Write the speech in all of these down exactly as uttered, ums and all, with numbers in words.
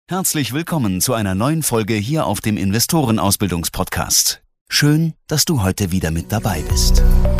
Herzlich willkommen zu einer neuen Folge hier auf dem Investorenausbildungspodcast. Schön, dass du heute wieder mit dabei bist.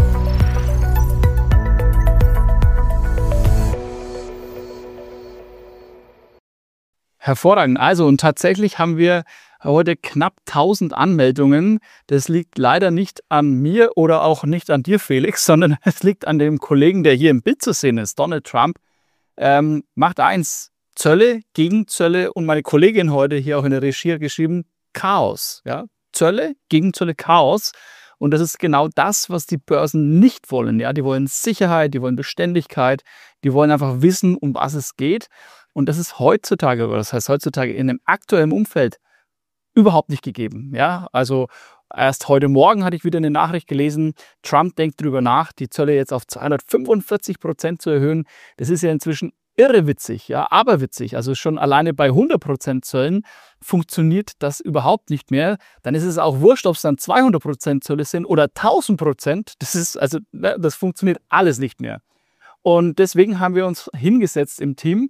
Hervorragend. Also und tatsächlich haben wir heute knapp tausend Anmeldungen. Das liegt leider nicht an mir oder auch nicht an dir, Felix, sondern es liegt an dem Kollegen, der hier im Bild zu sehen ist. Donald Trump ähm, macht eins: Zölle, Gegenzölle, und meine Kollegin heute hier auch in der Regie hat geschrieben, Chaos. Ja? Zölle, Gegenzölle, Chaos. Und das ist genau das, was die Börsen nicht wollen. Ja? Die wollen Sicherheit, die wollen Beständigkeit, die wollen einfach wissen, um was es geht. Und das ist heutzutage, oder das heißt heutzutage in dem aktuellen Umfeld überhaupt nicht gegeben. Ja? Also erst heute Morgen hatte ich wieder eine Nachricht gelesen, Trump denkt darüber nach, die Zölle jetzt auf zweihundertfünfundvierzig Prozent zu erhöhen. Das ist ja inzwischen irre witzig, ja, aber witzig. Also schon alleine bei hundert Prozent Zöllen funktioniert das überhaupt nicht mehr. Dann ist es auch wurscht, ob es dann zweihundert Prozent Zölle sind oder tausend Prozent. Das ist, also, das funktioniert alles nicht mehr. Und deswegen haben wir uns hingesetzt im Team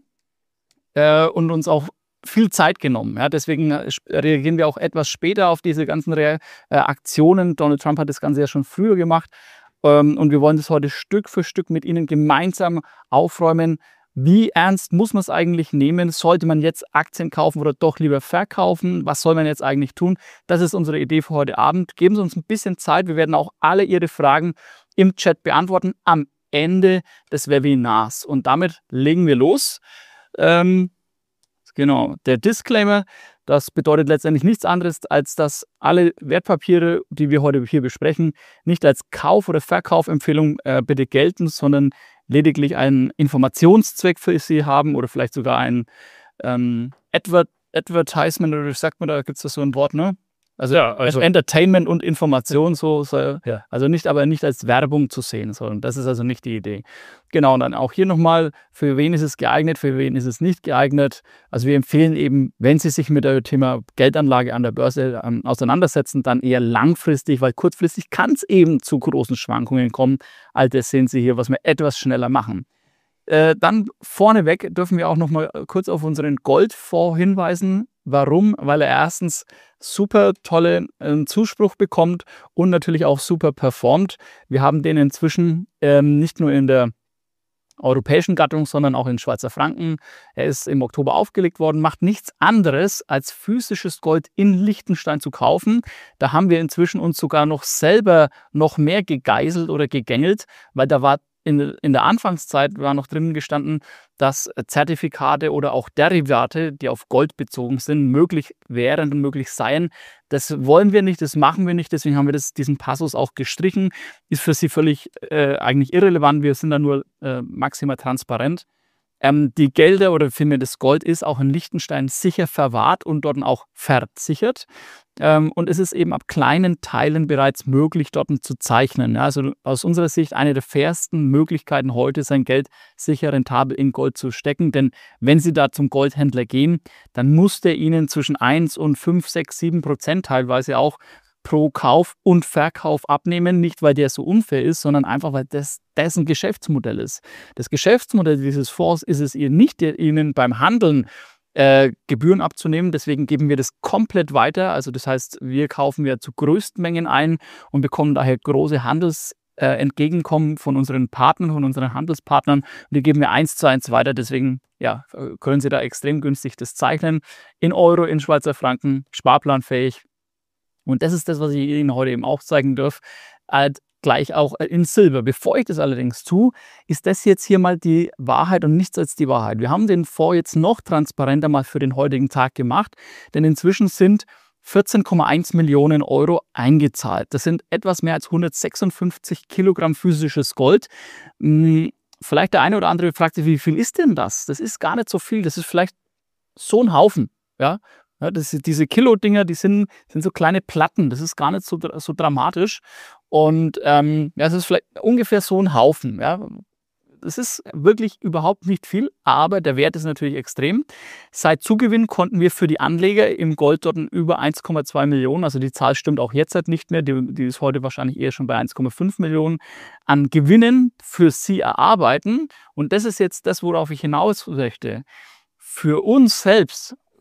äh, und uns auch viel Zeit genommen. Ja, deswegen reagieren wir auch etwas später auf diese ganzen Re äh, Aktionen. Donald Trump hat das Ganze ja schon früher gemacht. Ähm, und wir wollen das heute Stück für Stück mit Ihnen gemeinsam aufräumen. Wie ernst muss man es eigentlich nehmen? Sollte man jetzt Aktien kaufen oder doch lieber verkaufen? Was soll man jetzt eigentlich tun? Das ist unsere Idee für heute Abend. Geben Sie uns ein bisschen Zeit. Wir werden auch alle Ihre Fragen im Chat beantworten am Ende des Webinars. Und damit legen wir los. Ähm, genau, der Disclaimer, das bedeutet letztendlich nichts anderes, als dass alle Wertpapiere, die wir heute hier besprechen, nicht als Kauf- oder Verkaufempfehlung äh, bitte gelten, sondern lediglich einen Informationszweck für Sie haben oder vielleicht sogar ein ähm, Adver Advertisement, oder wie sagt man, da gibt es da so ein Wort, ne? Also, ja, also Entertainment und Information, so, so ja. Also nicht, aber nicht als Werbung zu sehen, sondern das ist also nicht die Idee. Genau, und dann auch hier nochmal, für wen ist es geeignet, für wen ist es nicht geeignet. Also wir empfehlen eben, wenn Sie sich mit dem Thema Geldanlage an der Börse ähm, auseinandersetzen, dann eher langfristig, weil kurzfristig kann es eben zu großen Schwankungen kommen. All das sehen Sie hier, was wir etwas schneller machen. Äh, dann vorneweg dürfen wir auch noch mal kurz auf unseren Goldfonds hinweisen. Warum? Weil er erstens super tolle äh, Zuspruch bekommt und natürlich auch super performt. Wir haben den inzwischen ähm, nicht nur in der europäischen Gattung, sondern auch in Schweizer Franken. Er ist im Oktober aufgelegt worden, macht nichts anderes, als physisches Gold in Liechtenstein zu kaufen. Da haben wir inzwischen uns sogar noch selber noch mehr gegeißelt oder gegängelt, weil da war In, in der Anfangszeit war noch drinnen gestanden, dass Zertifikate oder auch Derivate, die auf Gold bezogen sind, möglich wären und möglich seien. Das wollen wir nicht, das machen wir nicht, deswegen haben wir das, diesen Passus auch gestrichen. Ist für Sie völlig äh, eigentlich irrelevant, wir sind da nur äh, maximal transparent. Ähm, die Gelder oder vielmehr das Gold ist auch in Liechtenstein sicher verwahrt und dort auch versichert. Ähm, und es ist eben ab kleinen Teilen bereits möglich, dort zu zeichnen. Ja, also aus unserer Sicht eine der fairsten Möglichkeiten heute, sein Geld sicher rentabel in Gold zu stecken. Denn wenn Sie da zum Goldhändler gehen, dann muss der Ihnen zwischen eins und fünf, sechs, sieben Prozent teilweise auch pro Kauf und Verkauf abnehmen. Nicht, weil der so unfair ist, sondern einfach, weil das dessen Geschäftsmodell ist. Das Geschäftsmodell dieses Fonds ist es ihr nicht, Ihnen beim Handeln Äh, Gebühren abzunehmen. Deswegen geben wir das komplett weiter. Also das heißt, wir kaufen ja zu größten Mengen ein und bekommen daher große Handelsentgegenkommen äh, von unseren Partnern, von unseren Handelspartnern. Und die geben wir eins zu eins weiter. Deswegen ja, können Sie da extrem günstig das zeichnen. In Euro, in Schweizer Franken, sparplanfähig. Und das ist das, was ich Ihnen heute eben auch zeigen darf. Äh, gleich auch in Silber. Bevor ich das allerdings tue, ist das jetzt hier mal die Wahrheit und nichts als die Wahrheit. Wir haben den Fonds jetzt noch transparenter mal für den heutigen Tag gemacht, denn inzwischen sind vierzehn Komma eins Millionen Euro eingezahlt. Das sind etwas mehr als hundertsechsundfünfzig Kilogramm physisches Gold. Vielleicht der eine oder andere fragt sich, wie viel ist denn das? Das ist gar nicht so viel. Das ist vielleicht so ein Haufen. Ja? Ja, das, diese Kilo-Dinger, die sind, sind so kleine Platten. Das ist gar nicht so, so dramatisch. Und ähm, ja, es ist vielleicht ungefähr so ein Haufen. Ja. Das ist wirklich überhaupt nicht viel, aber der Wert ist natürlich extrem. Seit Zugewinn konnten wir für die Anleger im Gold dort über eins Komma zwei Millionen, also die Zahl stimmt auch jetzt halt nicht mehr, die, die ist heute wahrscheinlich eher schon bei eins Komma fünf Millionen, an Gewinnen für sie erarbeiten. Und das ist jetzt das, worauf ich hinaus möchte. Für uns selbst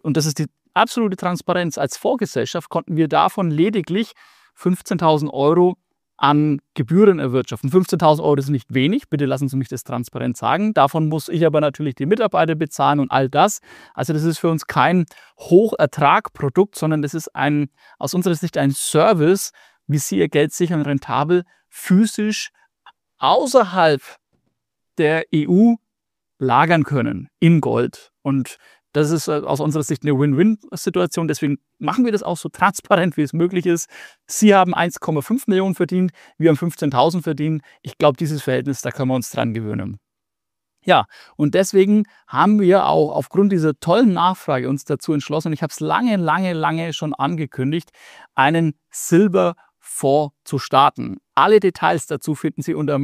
und das ist die absolute Transparenz, als Fondsgesellschaft konnten wir davon lediglich fünfzehntausend Euro an Gebühren erwirtschaften. fünfzehntausend Euro ist nicht wenig, bitte lassen Sie mich das transparent sagen. Davon muss ich aber natürlich die Mitarbeiter bezahlen und all das. Also das ist für uns kein Hochertragprodukt, sondern das ist ein, aus unserer Sicht ein Service, wie Sie Ihr Geld sichern rentabel, physisch außerhalb der E U lagern können in Gold. Und das ist aus unserer Sicht eine Win-Win-Situation. Deswegen machen wir das auch so transparent, wie es möglich ist. Sie haben eins Komma fünf Millionen verdient, wir haben fünfzehntausend verdient. Ich glaube, dieses Verhältnis, da können wir uns dran gewöhnen. Ja, und deswegen haben wir auch aufgrund dieser tollen Nachfrage uns dazu entschlossen, und ich habe es lange, lange, lange schon angekündigt, einen Silberfonds zu starten. Alle Details dazu finden Sie unter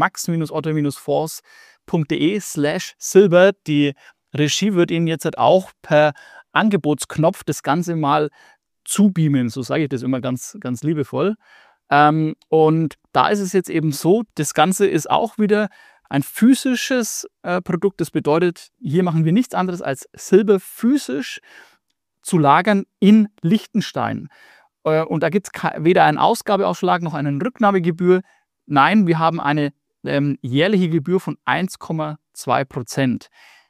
max-otto-fonds.de slash silber. Die Regie wird Ihnen jetzt halt auch per Angebotsknopf das Ganze mal zubeamen, so sage ich das immer ganz, ganz liebevoll. Ähm, und da ist es jetzt eben so, das Ganze ist auch wieder ein physisches äh, Produkt. Das bedeutet, hier machen wir nichts anderes als Silber physisch zu lagern in Liechtenstein. Äh, und da gibt es weder einen Ausgabeaufschlag noch eine Rücknahmegebühr. Nein, wir haben eine ähm, jährliche Gebühr von eins Komma zwei Prozent.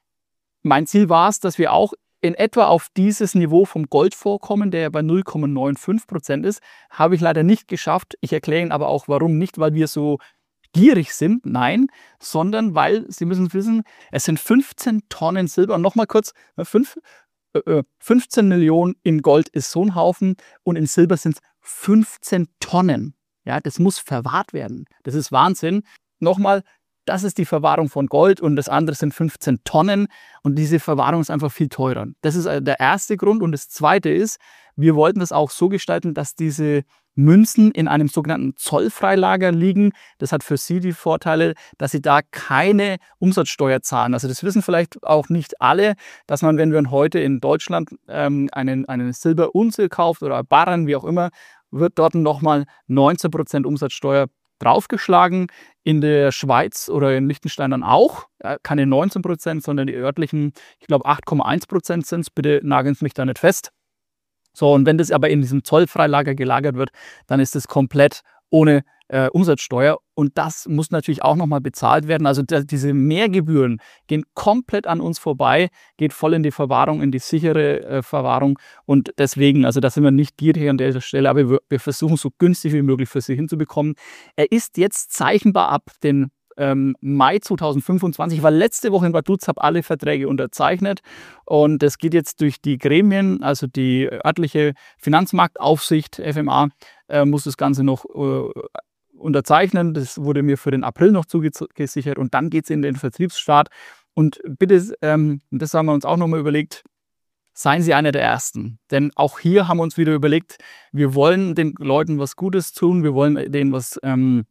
Mein Ziel war es, dass wir auch in etwa auf dieses Niveau vom Goldfonds kommen, der ja bei null Komma fünfundneunzig Prozent ist. Habe ich leider nicht geschafft. Ich erkläre Ihnen aber auch, warum. Nicht, weil wir so gierig sind, nein, sondern weil, Sie müssen wissen, es sind fünfzehn Tonnen Silber. Und nochmal kurz, fünf, äh, fünfzehn Millionen in Gold ist so ein Haufen und in Silber sind es fünfzehn Tonnen. Ja, das muss verwahrt werden. Das ist Wahnsinn. Nochmal, das ist die Verwahrung von Gold und das andere sind fünfzehn Tonnen und diese Verwahrung ist einfach viel teurer. Das ist der erste Grund und das zweite ist, wir wollten das auch so gestalten, dass diese Münzen in einem sogenannten Zollfreilager liegen. Das hat für Sie die Vorteile, dass Sie da keine Umsatzsteuer zahlen. Also das wissen vielleicht auch nicht alle, dass man, wenn man heute in Deutschland ähm, einen, einen Silberunze kauft oder Barren, wie auch immer, wird dort nochmal neunzehn Prozent Umsatzsteuer draufgeschlagen. In der Schweiz oder in Liechtenstein dann auch. Keine neunzehn Prozent, sondern die örtlichen, ich glaube acht Komma eins Prozent sind es. Bitte nageln Sie mich da nicht fest. So, und wenn das aber in diesem Zollfreilager gelagert wird, dann ist es komplett ohne äh, Umsatzsteuer. Und das muss natürlich auch nochmal bezahlt werden. Also da, diese Mehrgebühren gehen komplett an uns vorbei, geht voll in die Verwahrung, in die sichere äh, Verwahrung. Und deswegen, also da sind wir nicht gierig an der Stelle, aber wir, wir versuchen so günstig wie möglich für Sie hinzubekommen. Er ist jetzt zeichnbar ab den ähm, Mai zweitausendfünfundzwanzig, weil letzte Woche in Vaduz habe alle Verträge unterzeichnet und das geht jetzt durch die Gremien, also die örtliche Finanzmarktaufsicht, F M A, äh, muss das Ganze noch äh, unterzeichnen. Das wurde mir für den April noch zugesichert und dann geht es in den Vertriebsstart. Und bitte, ähm, das haben wir uns auch nochmal überlegt, seien Sie einer der Ersten. Denn auch hier haben wir uns wieder überlegt, wir wollen den Leuten was Gutes tun, wir wollen denen was ähm,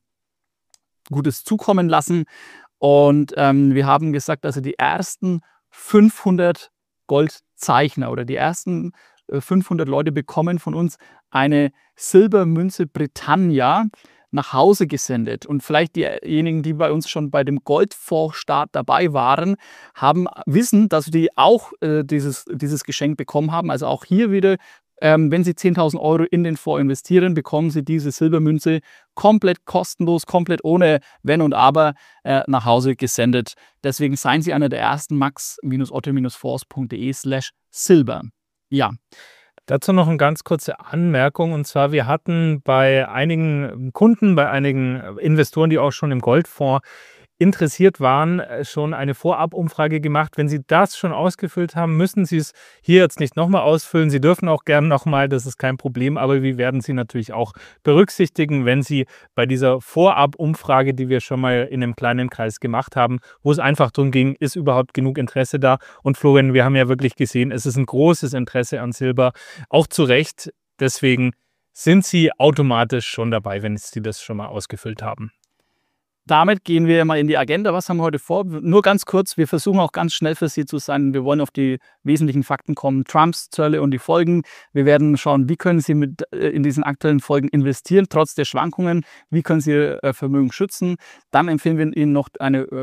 Gutes zukommen lassen. Und ähm, wir haben gesagt, also die ersten fünfhundert Goldzeichner oder die ersten äh, fünfhundert Leute bekommen von uns eine Silbermünze Britannia nach Hause gesendet. Und vielleicht diejenigen, die bei uns schon bei dem Goldfondsstart dabei waren, haben wissen, dass die auch äh, dieses, dieses Geschenk bekommen haben. Also auch hier wieder, ähm, wenn Sie zehntausend Euro in den Fonds investieren, bekommen Sie diese Silbermünze komplett kostenlos, komplett ohne Wenn und Aber äh, nach Hause gesendet. Deswegen seien Sie einer der ersten, max-otto-fonds.de slash silber. Ja. Dazu noch eine ganz kurze Anmerkung, und zwar wir hatten bei einigen Kunden, bei einigen Investoren, die auch schon im Goldfonds interessiert waren, schon eine Vorabumfrage gemacht. Wenn Sie das schon ausgefüllt haben, müssen Sie es hier jetzt nicht nochmal ausfüllen. Sie dürfen auch gerne nochmal, das ist kein Problem, aber wir werden Sie natürlich auch berücksichtigen, wenn Sie bei dieser Vorabumfrage, die wir schon mal in einem kleinen Kreis gemacht haben, wo es einfach darum ging, ist überhaupt genug Interesse da? Und Florian, wir haben ja wirklich gesehen, es ist ein großes Interesse an Silber, auch zu Recht. Deswegen sind Sie automatisch schon dabei, wenn Sie das schon mal ausgefüllt haben. Damit gehen wir mal in die Agenda. Was haben wir heute vor? Nur ganz kurz, wir versuchen auch ganz schnell für Sie zu sein. Wir wollen auf die wesentlichen Fakten kommen. Trumps Zölle und die Folgen. Wir werden schauen, wie können Sie mit, in diesen aktuellen Folgen investieren, trotz der Schwankungen. Wie können Sie Ihr Vermögen schützen? Dann empfehlen wir Ihnen noch eine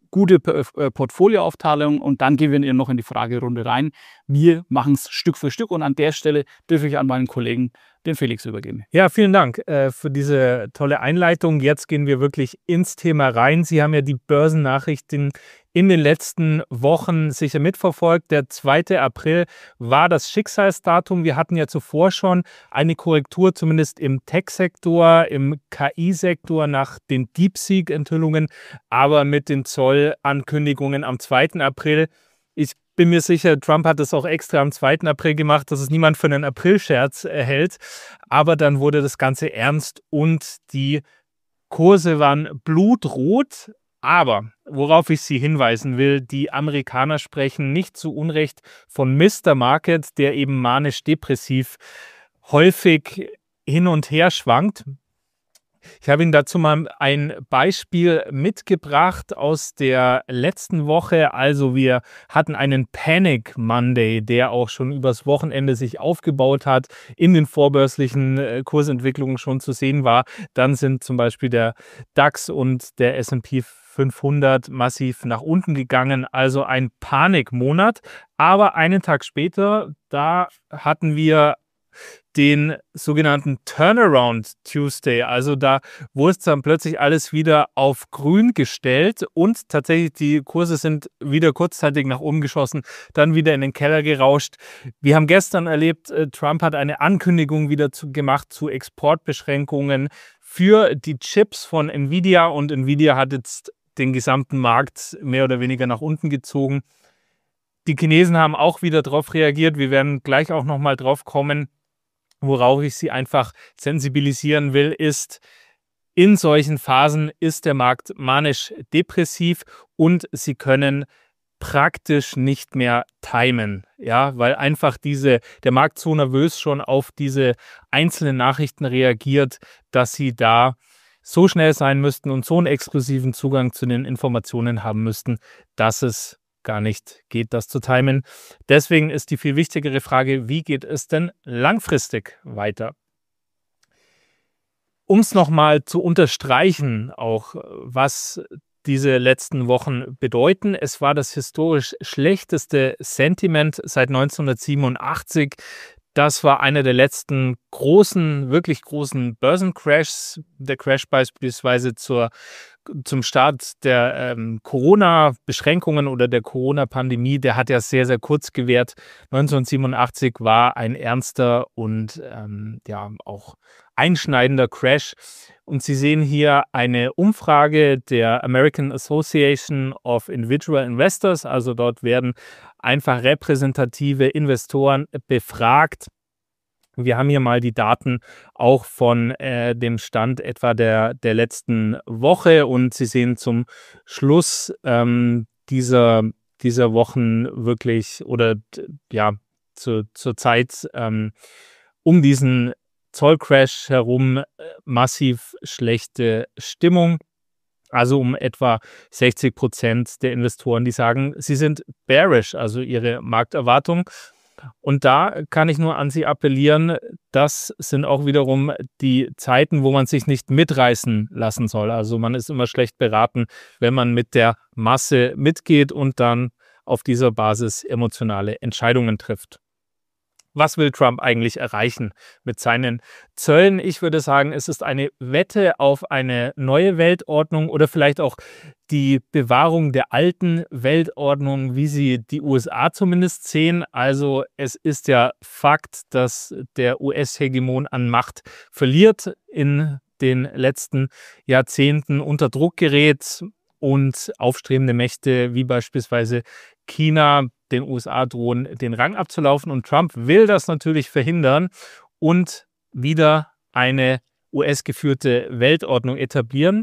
gute Portfolioaufteilung und dann gehen wir noch in die Fragerunde rein. Wir machen es Stück für Stück und an der Stelle dürfe ich an meinen Kollegen, den Felix, übergeben. Ja, vielen Dank äh, für diese tolle Einleitung. Jetzt gehen wir wirklich ins Thema rein. Sie haben ja die Börsennachrichten in den letzten Wochen sicher mitverfolgt. Der zweite April war das Schicksalsdatum. Wir hatten ja zuvor schon eine Korrektur, zumindest im Tech-Sektor, im K I-Sektor nach den DeepSeek-Enthüllungen, aber mit den Zollankündigungen am zweiten April. Ich bin mir sicher, Trump hat das auch extra am zweiten April gemacht, dass es niemand für einen Aprilscherz hält. Aber dann wurde das Ganze ernst und die Kurse waren blutrot. Aber worauf ich Sie hinweisen will, die Amerikaner sprechen nicht zu Unrecht von Mister Market, der eben manisch-depressiv häufig hin und her schwankt. Ich habe Ihnen dazu mal ein Beispiel mitgebracht aus der letzten Woche. Also wir hatten einen Panic Monday, der auch schon übers Wochenende sich aufgebaut hat, in den vorbörslichen Kursentwicklungen schon zu sehen war. Dann sind zum Beispiel der DAX und der S und P fünfhundert massiv nach unten gegangen. Also ein Panikmonat. Aber einen Tag später, da hatten wir den sogenannten Turnaround Tuesday. Also da wurde es dann plötzlich alles wieder auf grün gestellt und tatsächlich die Kurse sind wieder kurzzeitig nach oben geschossen, dann wieder in den Keller gerauscht. Wir haben gestern erlebt, Trump hat eine Ankündigung wieder zu, gemacht zu Exportbeschränkungen für die Chips von Nvidia und Nvidia hat jetzt den gesamten Markt mehr oder weniger nach unten gezogen. Die Chinesen haben auch wieder darauf reagiert. Wir werden gleich auch nochmal drauf kommen. Worauf ich Sie einfach sensibilisieren will, ist, in solchen Phasen ist der Markt manisch-depressiv und Sie können praktisch nicht mehr timen, ja, weil einfach diese, der Markt so nervös schon auf diese einzelnen Nachrichten reagiert, dass Sie da so schnell sein müssten und so einen exklusiven Zugang zu den Informationen haben müssten, dass es gar nicht geht, das zu timen. Deswegen ist die viel wichtigere Frage, wie geht es denn langfristig weiter? Um es nochmal zu unterstreichen, auch was diese letzten Wochen bedeuten. Es war das historisch schlechteste Sentiment seit neunzehnhundertsiebenundachtzig. Das war einer der letzten großen, wirklich großen Börsencrashs. Der Crash beispielsweise zur, zum Start der ähm, Corona-Beschränkungen oder der Corona-Pandemie, der hat ja sehr, sehr kurz gewährt. neunzehnhundertsiebenundachtzig war ein ernster und ähm, ja auch einschneidender Crash. Und Sie sehen hier eine Umfrage der American Association of Individual Investors. Also dort werden einfach repräsentative Investoren befragt. Wir haben hier mal die Daten auch von äh, dem Stand etwa der, der letzten Woche. Und Sie sehen zum Schluss ähm, dieser, dieser Wochen wirklich oder ja zu, zur Zeit ähm, um diesen Zollcrash herum massiv schlechte Stimmung. Also um etwa sechzig Prozent der Investoren, die sagen, sie sind bearish, also ihre Markterwartung. Und da kann ich nur an Sie appellieren, das sind auch wiederum die Zeiten, wo man sich nicht mitreißen lassen soll. Also man ist immer schlecht beraten, wenn man mit der Masse mitgeht und dann auf dieser Basis emotionale Entscheidungen trifft. Was will Trump eigentlich erreichen mit seinen Zöllen? Ich würde sagen, es ist eine Wette auf eine neue Weltordnung oder vielleicht auch die Bewahrung der alten Weltordnung, wie sie die U S A zumindest sehen. Also es ist ja Fakt, dass der U S-Hegemon an Macht verliert, in den letzten Jahrzehnten unter Druck gerät und aufstrebende Mächte wie beispielsweise China den U S A drohen, den Rang abzulaufen. Und Trump will das natürlich verhindern und wieder eine U S-geführte Weltordnung etablieren.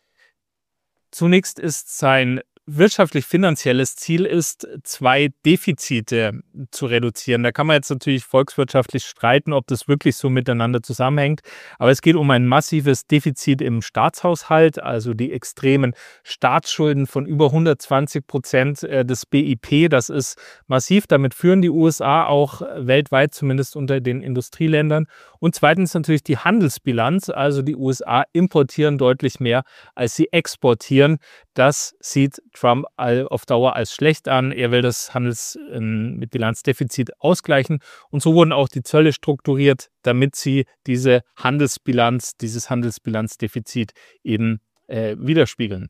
Zunächst ist sein wirtschaftlich-finanzielles Ziel ist, zwei Defizite zu reduzieren. Da kann man jetzt natürlich volkswirtschaftlich streiten, ob das wirklich so miteinander zusammenhängt. Aber es geht um ein massives Defizit im Staatshaushalt, also die extremen Staatsschulden von über hundertzwanzig Prozent des B I P. Das ist massiv. Damit führen die U S A auch weltweit, zumindest unter den Industrieländern. Und zweitens natürlich die Handelsbilanz. Also die U S A importieren deutlich mehr, als sie exportieren. Das sieht Trump auf Dauer als schlecht an. Er will das Handels- mit Bilanzdefizit ausgleichen. Und so wurden auch die Zölle strukturiert, damit sie diese Handelsbilanz, dieses Handelsbilanzdefizit eben äh, widerspiegeln.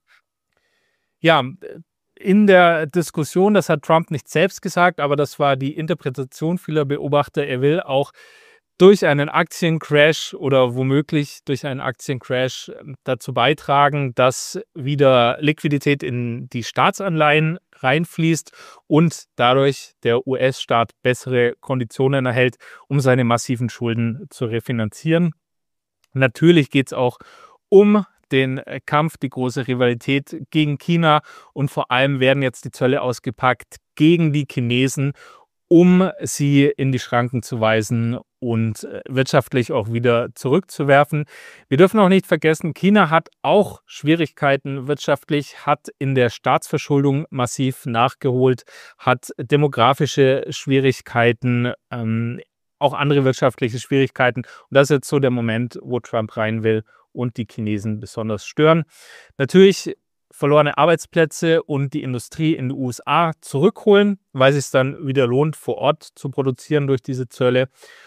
Ja, in der Diskussion, das hat Trump nicht selbst gesagt, aber das war die Interpretation vieler Beobachter, er will auch durch einen Aktiencrash oder womöglich durch einen Aktiencrash dazu beitragen, dass wieder Liquidität in die Staatsanleihen reinfließt und dadurch der U S-Staat bessere Konditionen erhält, um seine massiven Schulden zu refinanzieren. Natürlich geht es auch um den Kampf, die große Rivalität gegen China und vor allem werden jetzt die Zölle ausgepackt gegen die Chinesen, um sie in die Schranken zu weisen und wirtschaftlich auch wieder zurückzuwerfen. Wir dürfen auch nicht vergessen, China hat auch Schwierigkeiten wirtschaftlich, hat in der Staatsverschuldung massiv nachgeholt, hat demografische Schwierigkeiten, ähm, auch andere wirtschaftliche Schwierigkeiten. Und das ist jetzt so der Moment, wo Trump rein will und die Chinesen besonders stören. Natürlich verlorene Arbeitsplätze und die Industrie in den U S A zurückholen, weil es sich dann wieder lohnt, vor Ort zu produzieren durch diese Zölle.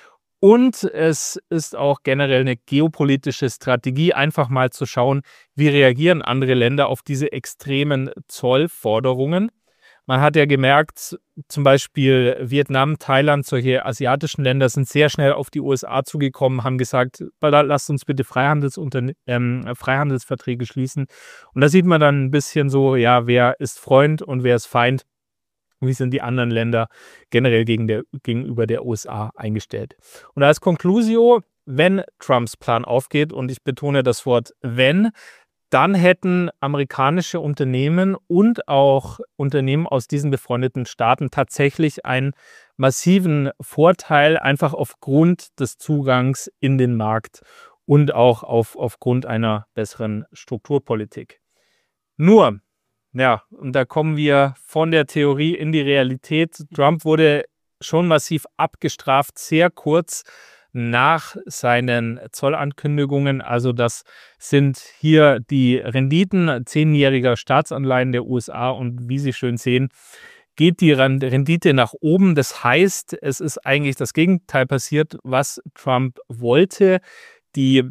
Und es ist auch generell eine geopolitische Strategie, einfach mal zu schauen, wie reagieren andere Länder auf diese extremen Zollforderungen. Man hat ja gemerkt, zum Beispiel Vietnam, Thailand, solche asiatischen Länder sind sehr schnell auf die U S A zugekommen, haben gesagt, lasst uns bitte Freihandelsunter- ähm, Freihandelsverträge schließen. Und da sieht man dann ein bisschen so, ja, wer ist Freund und wer ist Feind? Wie sind die anderen Länder generell gegen der, gegenüber der U S A eingestellt? Und als Conclusio, wenn Trumps Plan aufgeht, und ich betone das Wort wenn, dann hätten amerikanische Unternehmen und auch Unternehmen aus diesen befreundeten Staaten tatsächlich einen massiven Vorteil, einfach aufgrund des Zugangs in den Markt und auch auf, aufgrund einer besseren Strukturpolitik. Nur, ja, und da kommen wir von der Theorie in die Realität. Trump wurde schon massiv abgestraft, sehr kurz nach seinen Zollankündigungen. Also das sind hier die Renditen zehnjähriger Staatsanleihen der U S A und wie Sie schön sehen, geht die Rendite nach oben. Das heißt, es ist eigentlich das Gegenteil passiert, was Trump wollte. Die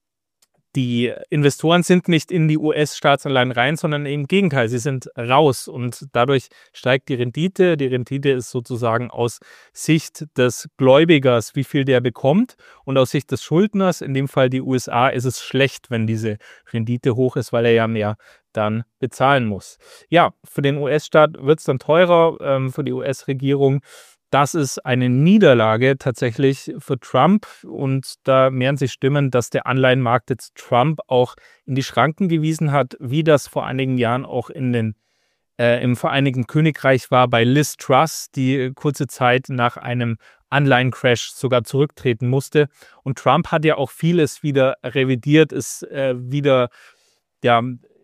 Die Investoren sind nicht in die U S-Staatsanleihen rein, sondern im Gegenteil, sie sind raus und dadurch steigt die Rendite. Die Rendite ist sozusagen aus Sicht des Gläubigers, wie viel der bekommt, und aus Sicht des Schuldners, in dem Fall die U S A, ist es schlecht, wenn diese Rendite hoch ist, weil er ja mehr dann bezahlen muss. Ja, für den U S-Staat wird es dann teurer, ähm, für die U S-Regierung. Das ist eine Niederlage tatsächlich für Trump und da mehren sich Stimmen, dass der Anleihenmarkt jetzt Trump auch in die Schranken gewiesen hat, wie das vor einigen Jahren auch in den, äh, im Vereinigten Königreich war bei Liz Truss, die kurze Zeit nach einem Anleihencrash sogar zurücktreten musste. Und Trump hat ja auch vieles wieder revidiert, ist äh, wieder ja,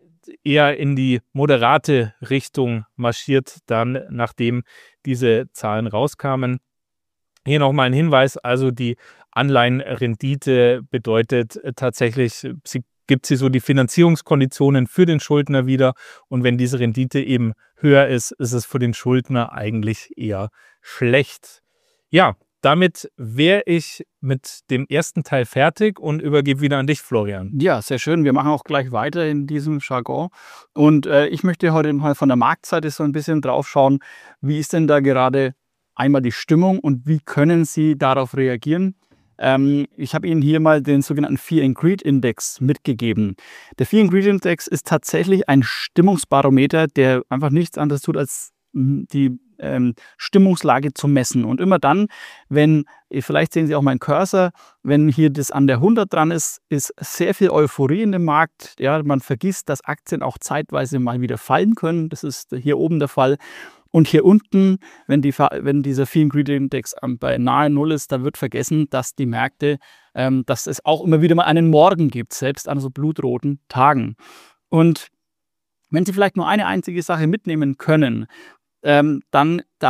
eher in die moderate Richtung marschiert, dann nachdem diese Zahlen rauskamen. Hier nochmal ein Hinweis, also die Anleihenrendite bedeutet tatsächlich, sie gibt sie so die Finanzierungskonditionen für den Schuldner wieder und wenn diese Rendite eben höher ist, ist es für den Schuldner eigentlich eher schlecht. Ja, damit wäre ich mit dem ersten Teil fertig und übergebe wieder an dich, Florian. Ja, sehr schön. Wir machen auch gleich weiter in diesem Jargon. Und äh, ich möchte heute mal von der Marktseite so ein bisschen drauf schauen, wie ist denn da gerade einmal die Stimmung und wie können Sie darauf reagieren? Ähm, ich habe Ihnen hier mal den sogenannten Fear and Greed Index mitgegeben. Der Fear and Greed Index ist tatsächlich ein Stimmungsbarometer, der einfach nichts anderes tut, als die ähm, Stimmungslage zu messen. Und immer dann, wenn, vielleicht sehen Sie auch meinen Cursor, wenn hier das an der hundert dran ist, ist sehr viel Euphorie in dem Markt. Ja, man vergisst, dass Aktien auch zeitweise mal wieder fallen können. Das ist hier oben der Fall. Und hier unten, wenn, die, wenn dieser Fear and Greed Index bei nahe Null ist, da wird vergessen, dass die Märkte, ähm, dass es auch immer wieder mal einen Morgen gibt, selbst an so blutroten Tagen. Und wenn Sie vielleicht nur eine einzige Sache mitnehmen können, ähm, dann, dass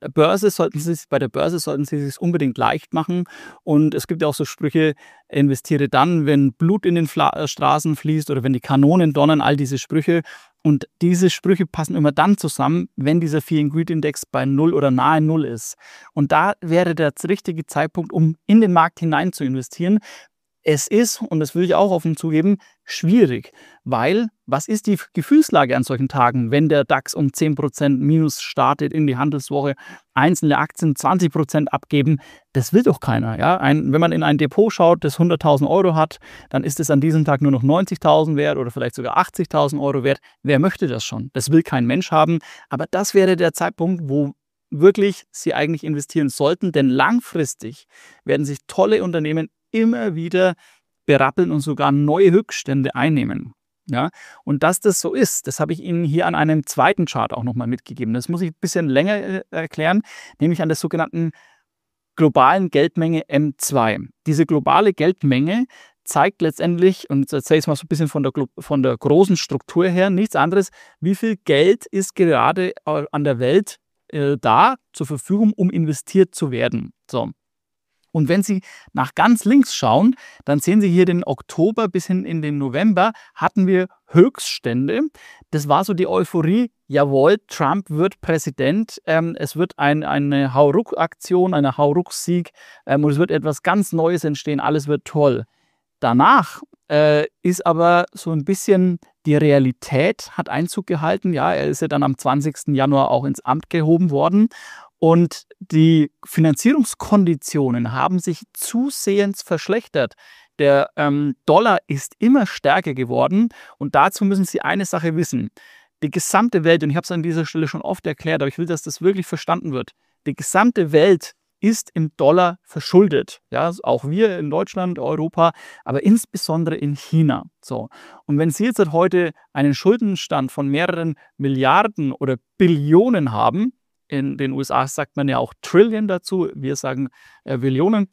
Börse sollten Sie bei der Börse sollten Sie es unbedingt leicht machen. Und es gibt ja auch so Sprüche, investiere dann, wenn Blut in den Fla- Straßen fließt oder wenn die Kanonen donnern, all diese Sprüche. Und diese Sprüche passen immer dann zusammen, wenn dieser Fear and Greed Index bei null oder nahe null ist. Und da wäre der richtige Zeitpunkt, um in den Markt hinein zu investieren. Es ist, und das will ich auch offen zugeben, schwierig, weil was ist die Gefühlslage an solchen Tagen, wenn der DAX um zehn Prozent minus startet in die Handelswoche, einzelne Aktien zwanzig Prozent abgeben, das will doch keiner. Ja? Ein, wenn man in ein Depot schaut, das hunderttausend Euro hat, dann ist es an diesem Tag nur noch neunzigtausend wert oder vielleicht sogar achtzigtausend Euro wert. Wer möchte das schon? Das will kein Mensch haben, aber das wäre der Zeitpunkt, wo wirklich Sie eigentlich investieren sollten, denn langfristig werden sich tolle Unternehmen immer wieder berappeln und sogar neue Höchststände einnehmen. Ja? Und dass das so ist, das habe ich Ihnen hier an einem zweiten Chart auch nochmal mitgegeben. Das muss ich ein bisschen länger äh, erklären, nämlich an der sogenannten globalen Geldmenge M zwei. Diese globale Geldmenge zeigt letztendlich, und jetzt erzähle ich es mal so ein bisschen von der, von der großen Struktur her, nichts anderes, wie viel Geld ist gerade an der Welt äh, da zur Verfügung, um investiert zu werden. So. Und wenn Sie nach ganz links schauen, dann sehen Sie hier den Oktober bis hin in den November hatten wir Höchststände. Das war so die Euphorie, jawohl, Trump wird Präsident, ähm, es wird ein, eine Hauruck-Aktion, ein Hauruck-Sieg ähm, und es wird etwas ganz Neues entstehen, alles wird toll. Danach äh, ist aber so ein bisschen die Realität hat Einzug gehalten. Ja, er ist ja dann am zwanzigsten Januar auch ins Amt gehoben worden. Und die Finanzierungskonditionen haben sich zusehends verschlechtert. Der ähm, Dollar ist immer stärker geworden und dazu müssen Sie eine Sache wissen. Die gesamte Welt, und ich habe es an dieser Stelle schon oft erklärt, aber ich will, dass das wirklich verstanden wird, die gesamte Welt ist im Dollar verschuldet. Ja, auch wir in Deutschland, Europa, aber insbesondere in China. So. Und wenn Sie jetzt heute einen Schuldenstand von mehreren Milliarden oder Billionen haben, in den U S A sagt man ja auch Trillion dazu, wir sagen äh, Billionen.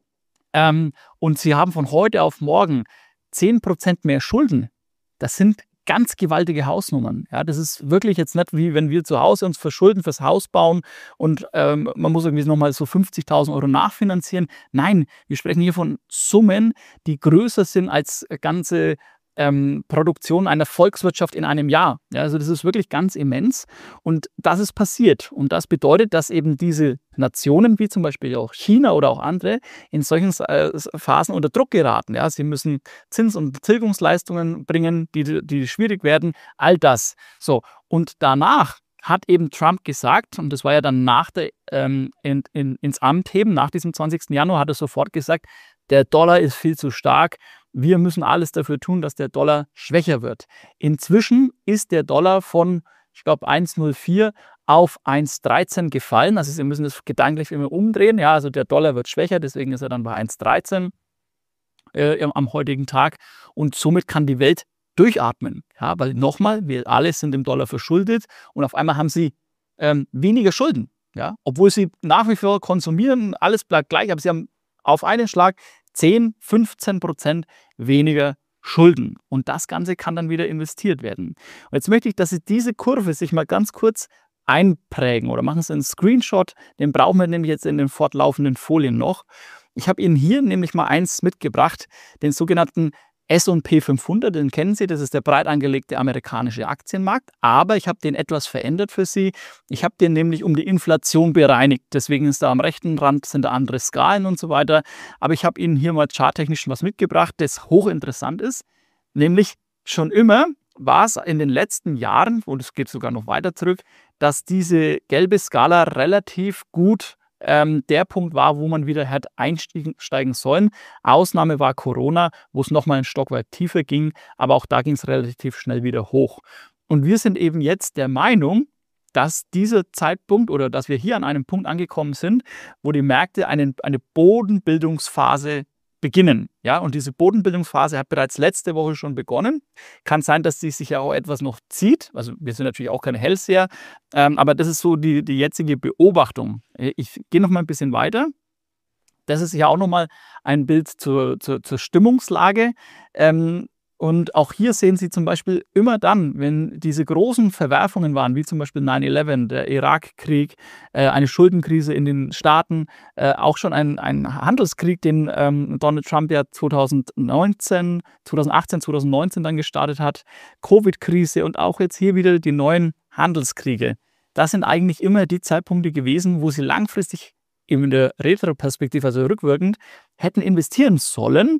Ähm, und Sie haben von heute auf morgen zehn Prozent mehr Schulden. Das sind ganz gewaltige Hausnummern. Ja, das ist wirklich jetzt nicht wie wenn wir zu Hause uns verschulden fürs Haus bauen und ähm, man muss irgendwie nochmal so fünfzigtausend Euro nachfinanzieren. Nein, wir sprechen hier von Summen, die größer sind als ganze Ähm, Produktion einer Volkswirtschaft in einem Jahr. Ja, also das ist wirklich ganz immens und das ist passiert. Und das bedeutet, dass eben diese Nationen, wie zum Beispiel auch China oder auch andere, in solchen äh, Phasen unter Druck geraten. Ja, sie müssen Zins- und Tilgungsleistungen bringen, die, die schwierig werden, all das. So, und danach hat eben Trump gesagt, und das war ja dann nach der ähm, in, in, ins Amt heben, nach diesem zwanzigsten Januar, hat er sofort gesagt, der Dollar ist viel zu stark. Wir müssen alles dafür tun, dass der Dollar schwächer wird. Inzwischen ist der Dollar von, ich glaube, eins Komma null vier auf eins Komma dreizehn gefallen. Also Sie müssen das gedanklich immer umdrehen. Ja, also der Dollar wird schwächer, deswegen ist er dann bei eins Komma dreizehn äh, am heutigen Tag. Und somit kann die Welt durchatmen. Ja, weil nochmal, wir alle sind im Dollar verschuldet und auf einmal haben Sie ähm, weniger Schulden. Ja, obwohl Sie nach wie vor konsumieren, alles bleibt gleich, aber Sie haben auf einen Schlag zehn, fünfzehn Prozent weniger Schulden. Und das Ganze kann dann wieder investiert werden. Und jetzt möchte ich, dass Sie diese Kurve sich mal ganz kurz einprägen oder machen Sie einen Screenshot. Den brauchen wir nämlich jetzt in den fortlaufenden Folien noch. Ich habe Ihnen hier nämlich mal eins mitgebracht, den sogenannten S und P fünfhundert, den kennen Sie, das ist der breit angelegte amerikanische Aktienmarkt, aber ich habe den etwas verändert für Sie. Ich habe den nämlich um die Inflation bereinigt, deswegen ist da am rechten Rand sind da andere Skalen und so weiter, aber ich habe Ihnen hier mal charttechnisch was mitgebracht, das hochinteressant ist, nämlich schon immer war es in den letzten Jahren, und es geht sogar noch weiter zurück, dass diese gelbe Skala relativ gut Ähm, der Punkt war, wo man wieder hätte einsteigen sollen. Ausnahme war Corona, wo es nochmal ein Stock weit tiefer ging, aber auch da ging es relativ schnell wieder hoch. Und wir sind eben jetzt der Meinung, dass dieser Zeitpunkt oder dass wir hier an einem Punkt angekommen sind, wo die Märkte eine, eine Bodenbildungsphase beginnen. Ja, und diese Bodenbildungsphase hat bereits letzte Woche schon begonnen. Kann sein, dass sie sich ja auch etwas noch zieht. Also wir sind natürlich auch keine Hellseher, ähm, aber das ist so die, die jetzige Beobachtung. Ich gehe noch mal ein bisschen weiter. Das ist ja auch noch mal ein Bild zur, zur, zur Stimmungslage. Ähm, Und auch hier sehen Sie zum Beispiel immer dann, wenn diese großen Verwerfungen waren, wie zum Beispiel nine eleven, der Irakkrieg, äh, eine Schuldenkrise in den Staaten, äh, auch schon ein, ein Handelskrieg, den ähm, Donald Trump ja zwanzig neunzehn, zwanzig achtzehn, zwanzig neunzehn dann gestartet hat, Covid-Krise und auch jetzt hier wieder die neuen Handelskriege. Das sind eigentlich immer die Zeitpunkte gewesen, wo Sie langfristig in der Retroperspektive, also rückwirkend, hätten investieren sollen.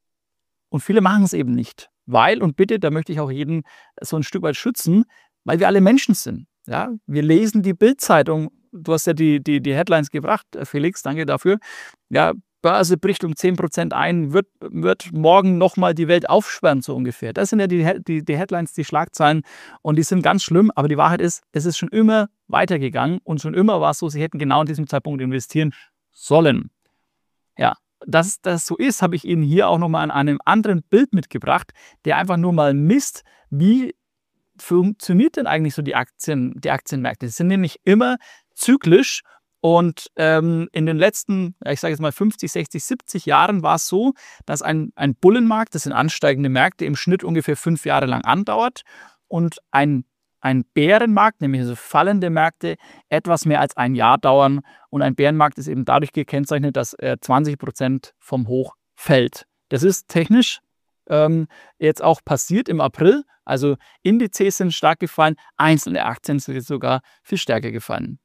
Und viele machen es eben nicht. Weil, und bitte, da möchte ich auch jeden so ein Stück weit schützen, weil wir alle Menschen sind. Ja? Wir lesen die Bild-Zeitung. Du hast ja die, die, die Headlines gebracht, Felix, danke dafür. Ja, Börse bricht um zehn Prozent ein, wird, wird morgen nochmal die Welt aufsperren, so ungefähr. Das sind ja die, die, die Headlines, die Schlagzeilen. Und die sind ganz schlimm. Aber die Wahrheit ist, es ist schon immer weitergegangen. Und schon immer war es so, sie hätten genau an diesem Zeitpunkt investieren sollen. Ja. Dass das so ist, habe ich Ihnen hier auch nochmal an einem anderen Bild mitgebracht, der einfach nur mal misst, wie funktioniert denn eigentlich so die Aktien, die Aktienmärkte. Die sind nämlich immer zyklisch und ähm, in den letzten, ich sage jetzt mal fünfzig, sechzig, siebzig Jahren war es so, dass ein, ein Bullenmarkt, das sind ansteigende Märkte, im Schnitt ungefähr fünf Jahre lang andauert und ein Ein Bärenmarkt, nämlich also fallende Märkte, etwas mehr als ein Jahr dauern. Und ein Bärenmarkt ist eben dadurch gekennzeichnet, dass er zwanzig Prozent vom Hoch fällt. Das ist technisch ähm, jetzt auch passiert im April. Also Indizes sind stark gefallen, einzelne Aktien sind sogar viel stärker gefallen.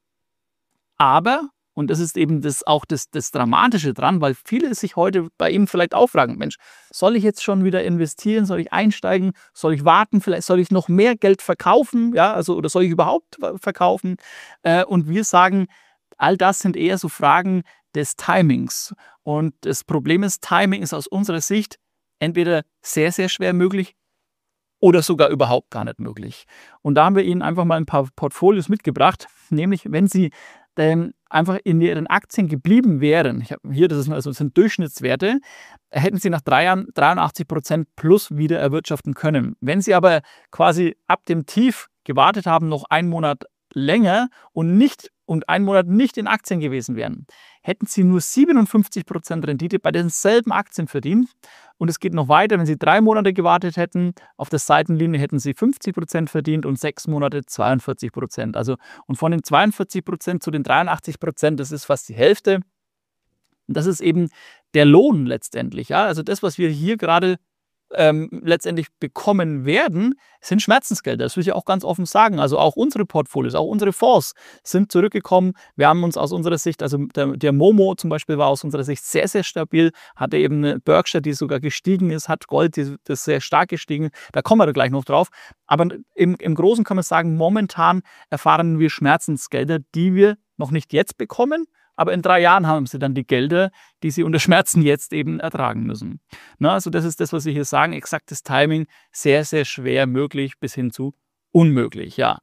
Aber, und das ist eben das, auch das, das Dramatische dran, weil viele sich heute bei ihm vielleicht auch fragen, Mensch, soll ich jetzt schon wieder investieren, soll ich einsteigen, soll ich warten, vielleicht soll ich noch mehr Geld verkaufen, ja, also oder soll ich überhaupt verkaufen? Äh, und wir sagen, all das sind eher so Fragen des Timings. Und das Problem ist, Timing ist aus unserer Sicht entweder sehr, sehr schwer möglich oder sogar überhaupt gar nicht möglich. Und da haben wir Ihnen einfach mal ein paar Portfolios mitgebracht, nämlich wenn Sie ähm, einfach in Ihren Aktien geblieben wären, ich habe hier, das, ist, also das sind Durchschnittswerte, hätten Sie nach drei Jahren dreiundachtzig Prozent plus wieder erwirtschaften können. Wenn Sie aber quasi ab dem Tief gewartet haben, noch einen Monat länger und nicht und einen Monat nicht in Aktien gewesen wären, hätten Sie nur siebenundfünfzig Prozent Rendite bei denselben Aktien verdient. Und es geht noch weiter, wenn Sie drei Monate gewartet hätten, auf der Seitenlinie hätten Sie fünfzig Prozent verdient und sechs Monate zweiundvierzig Prozent. Also, und von den zweiundvierzig Prozent zu den dreiundachtzig Prozent, das ist fast die Hälfte. Und das ist eben der Lohn letztendlich. Ja? Also das, was wir hier gerade Ähm, letztendlich bekommen werden, sind Schmerzensgelder. Das will ich auch ganz offen sagen. Also auch unsere Portfolios, auch unsere Fonds sind zurückgekommen. Wir haben uns aus unserer Sicht, also der, der Momo zum Beispiel war aus unserer Sicht sehr, sehr stabil, hatte eben eine Berkshire, die sogar gestiegen ist, hat Gold, die, das ist sehr stark gestiegen. Da kommen wir gleich noch drauf. Aber im, im Großen kann man sagen, momentan erfahren wir Schmerzensgelder, die wir noch nicht jetzt bekommen, aber in drei Jahren haben sie dann die Gelder, die sie unter Schmerzen jetzt eben ertragen müssen. Na, also das ist das, was wir hier sagen. Exaktes Timing, sehr, sehr schwer möglich bis hin zu unmöglich. Ja.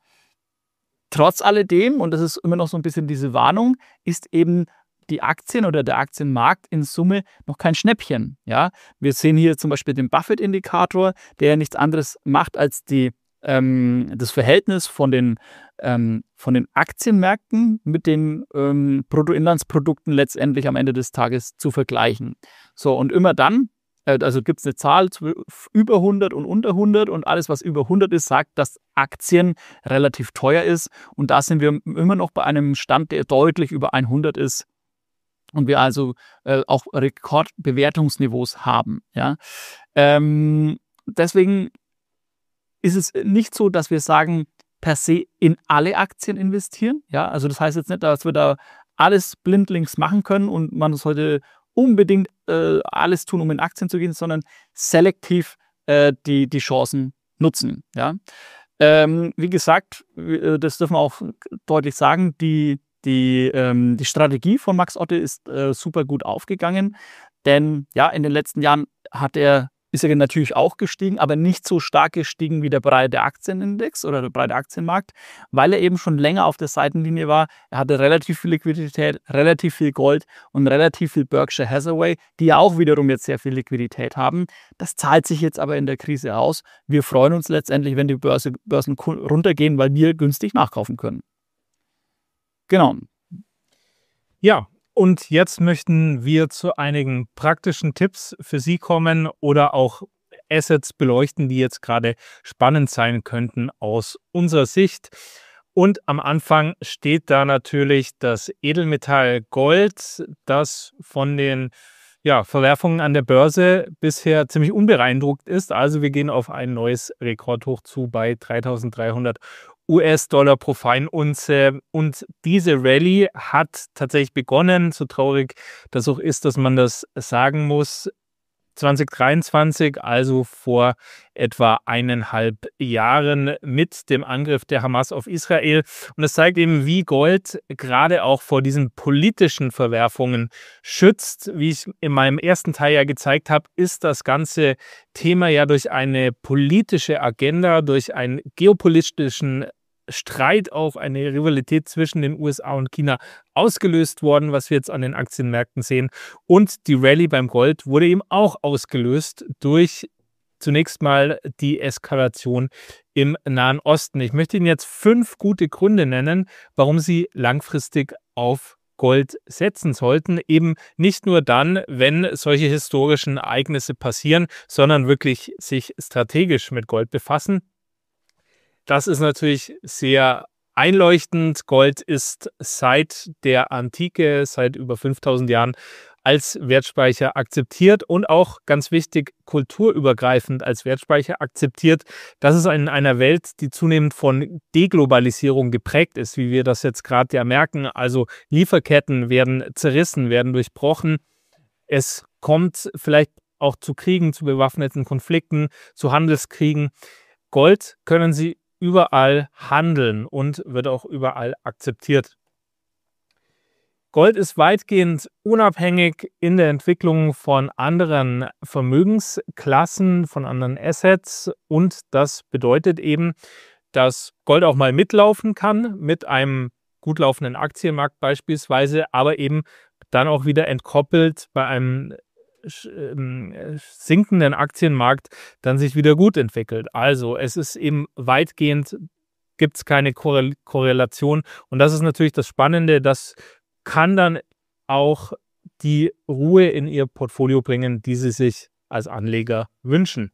Trotz alledem, und das ist immer noch so ein bisschen diese Warnung, ist eben die Aktien oder der Aktienmarkt in Summe noch kein Schnäppchen. Ja. Wir sehen hier zum Beispiel den Buffett-Indikator, der nichts anderes macht, als die Ähm, das Verhältnis von den, ähm, von den Aktienmärkten mit den ähm, Bruttoinlandsprodukten letztendlich am Ende des Tages zu vergleichen. So, und immer dann, äh, also gibt es eine Zahl über hundert und unter hundert und alles, was über hundert ist, sagt, dass Aktien relativ teuer ist. Und da sind wir immer noch bei einem Stand, der deutlich über hundert ist. Und wir also äh, auch Rekordbewertungsniveaus haben. Ja? Ähm, deswegen ist es nicht so, dass wir sagen, per se in alle Aktien investieren. Ja, also das heißt jetzt nicht, dass wir da alles blindlings machen können und man sollte unbedingt äh, alles tun, um in Aktien zu gehen, sondern selektiv äh, die, die Chancen nutzen. Ja. Ähm, wie gesagt, das dürfen wir auch deutlich sagen, die, die, ähm, die Strategie von Max Otte ist äh, super gut aufgegangen, denn ja, in den letzten Jahren hat er ist er natürlich auch gestiegen, aber nicht so stark gestiegen wie der breite Aktienindex oder der breite Aktienmarkt, weil er eben schon länger auf der Seitenlinie war. Er hatte relativ viel Liquidität, relativ viel Gold und relativ viel Berkshire Hathaway, die ja auch wiederum jetzt sehr viel Liquidität haben. Das zahlt sich jetzt aber in der Krise aus. Wir freuen uns letztendlich, wenn die Börse, Börsen runtergehen, weil wir günstig nachkaufen können. Genau. Ja. Und jetzt möchten wir zu einigen praktischen Tipps für Sie kommen oder auch Assets beleuchten, die jetzt gerade spannend sein könnten aus unserer Sicht. Und am Anfang steht da natürlich das Edelmetall Gold, das von den ja, Verwerfungen an der Börse bisher ziemlich unbeeindruckt ist. Also wir gehen auf ein neues Rekordhoch zu bei dreitausenddreihundert U S-Dollar pro Feinunze. Und diese Rallye hat tatsächlich begonnen, so traurig das auch ist, dass man das sagen muss, zwanzig dreiundzwanzig, also vor etwa eineinhalb Jahren mit dem Angriff der Hamas auf Israel. Und das zeigt eben, wie Gold gerade auch vor diesen politischen Verwerfungen schützt. Wie ich in meinem ersten Teil ja gezeigt habe, ist das ganze Thema ja durch eine politische Agenda, durch einen geopolitischen Streit, auch eine Rivalität zwischen den U S A und China ausgelöst worden, was wir jetzt an den Aktienmärkten sehen. Und die Rallye beim Gold wurde eben auch ausgelöst durch zunächst mal die Eskalation im Nahen Osten. Ich möchte Ihnen jetzt fünf gute Gründe nennen, warum Sie langfristig auf Gold setzen sollten. Eben nicht nur dann, wenn solche historischen Ereignisse passieren, sondern wirklich sich strategisch mit Gold befassen. Das ist natürlich sehr einleuchtend. Gold ist seit der Antike, seit über fünftausend Jahren als Wertspeicher akzeptiert und auch ganz wichtig, kulturübergreifend als Wertspeicher akzeptiert. Das ist in einer Welt, die zunehmend von Deglobalisierung geprägt ist, wie wir das jetzt gerade ja merken. Also Lieferketten werden zerrissen, werden durchbrochen. Es kommt vielleicht auch zu Kriegen, zu bewaffneten Konflikten, zu Handelskriegen. Gold können Sie überall handeln und wird auch überall akzeptiert. Gold ist weitgehend unabhängig in der Entwicklung von anderen Vermögensklassen, von anderen Assets, und das bedeutet eben, dass Gold auch mal mitlaufen kann mit einem gut laufenden Aktienmarkt beispielsweise, aber eben dann auch wieder entkoppelt bei einem sinkenden Aktienmarkt dann sich wieder gut entwickelt. Also es ist eben weitgehend, gibt es keine Korrelation, und das ist natürlich das Spannende, das kann dann auch die Ruhe in Ihr Portfolio bringen, die Sie sich als Anleger wünschen.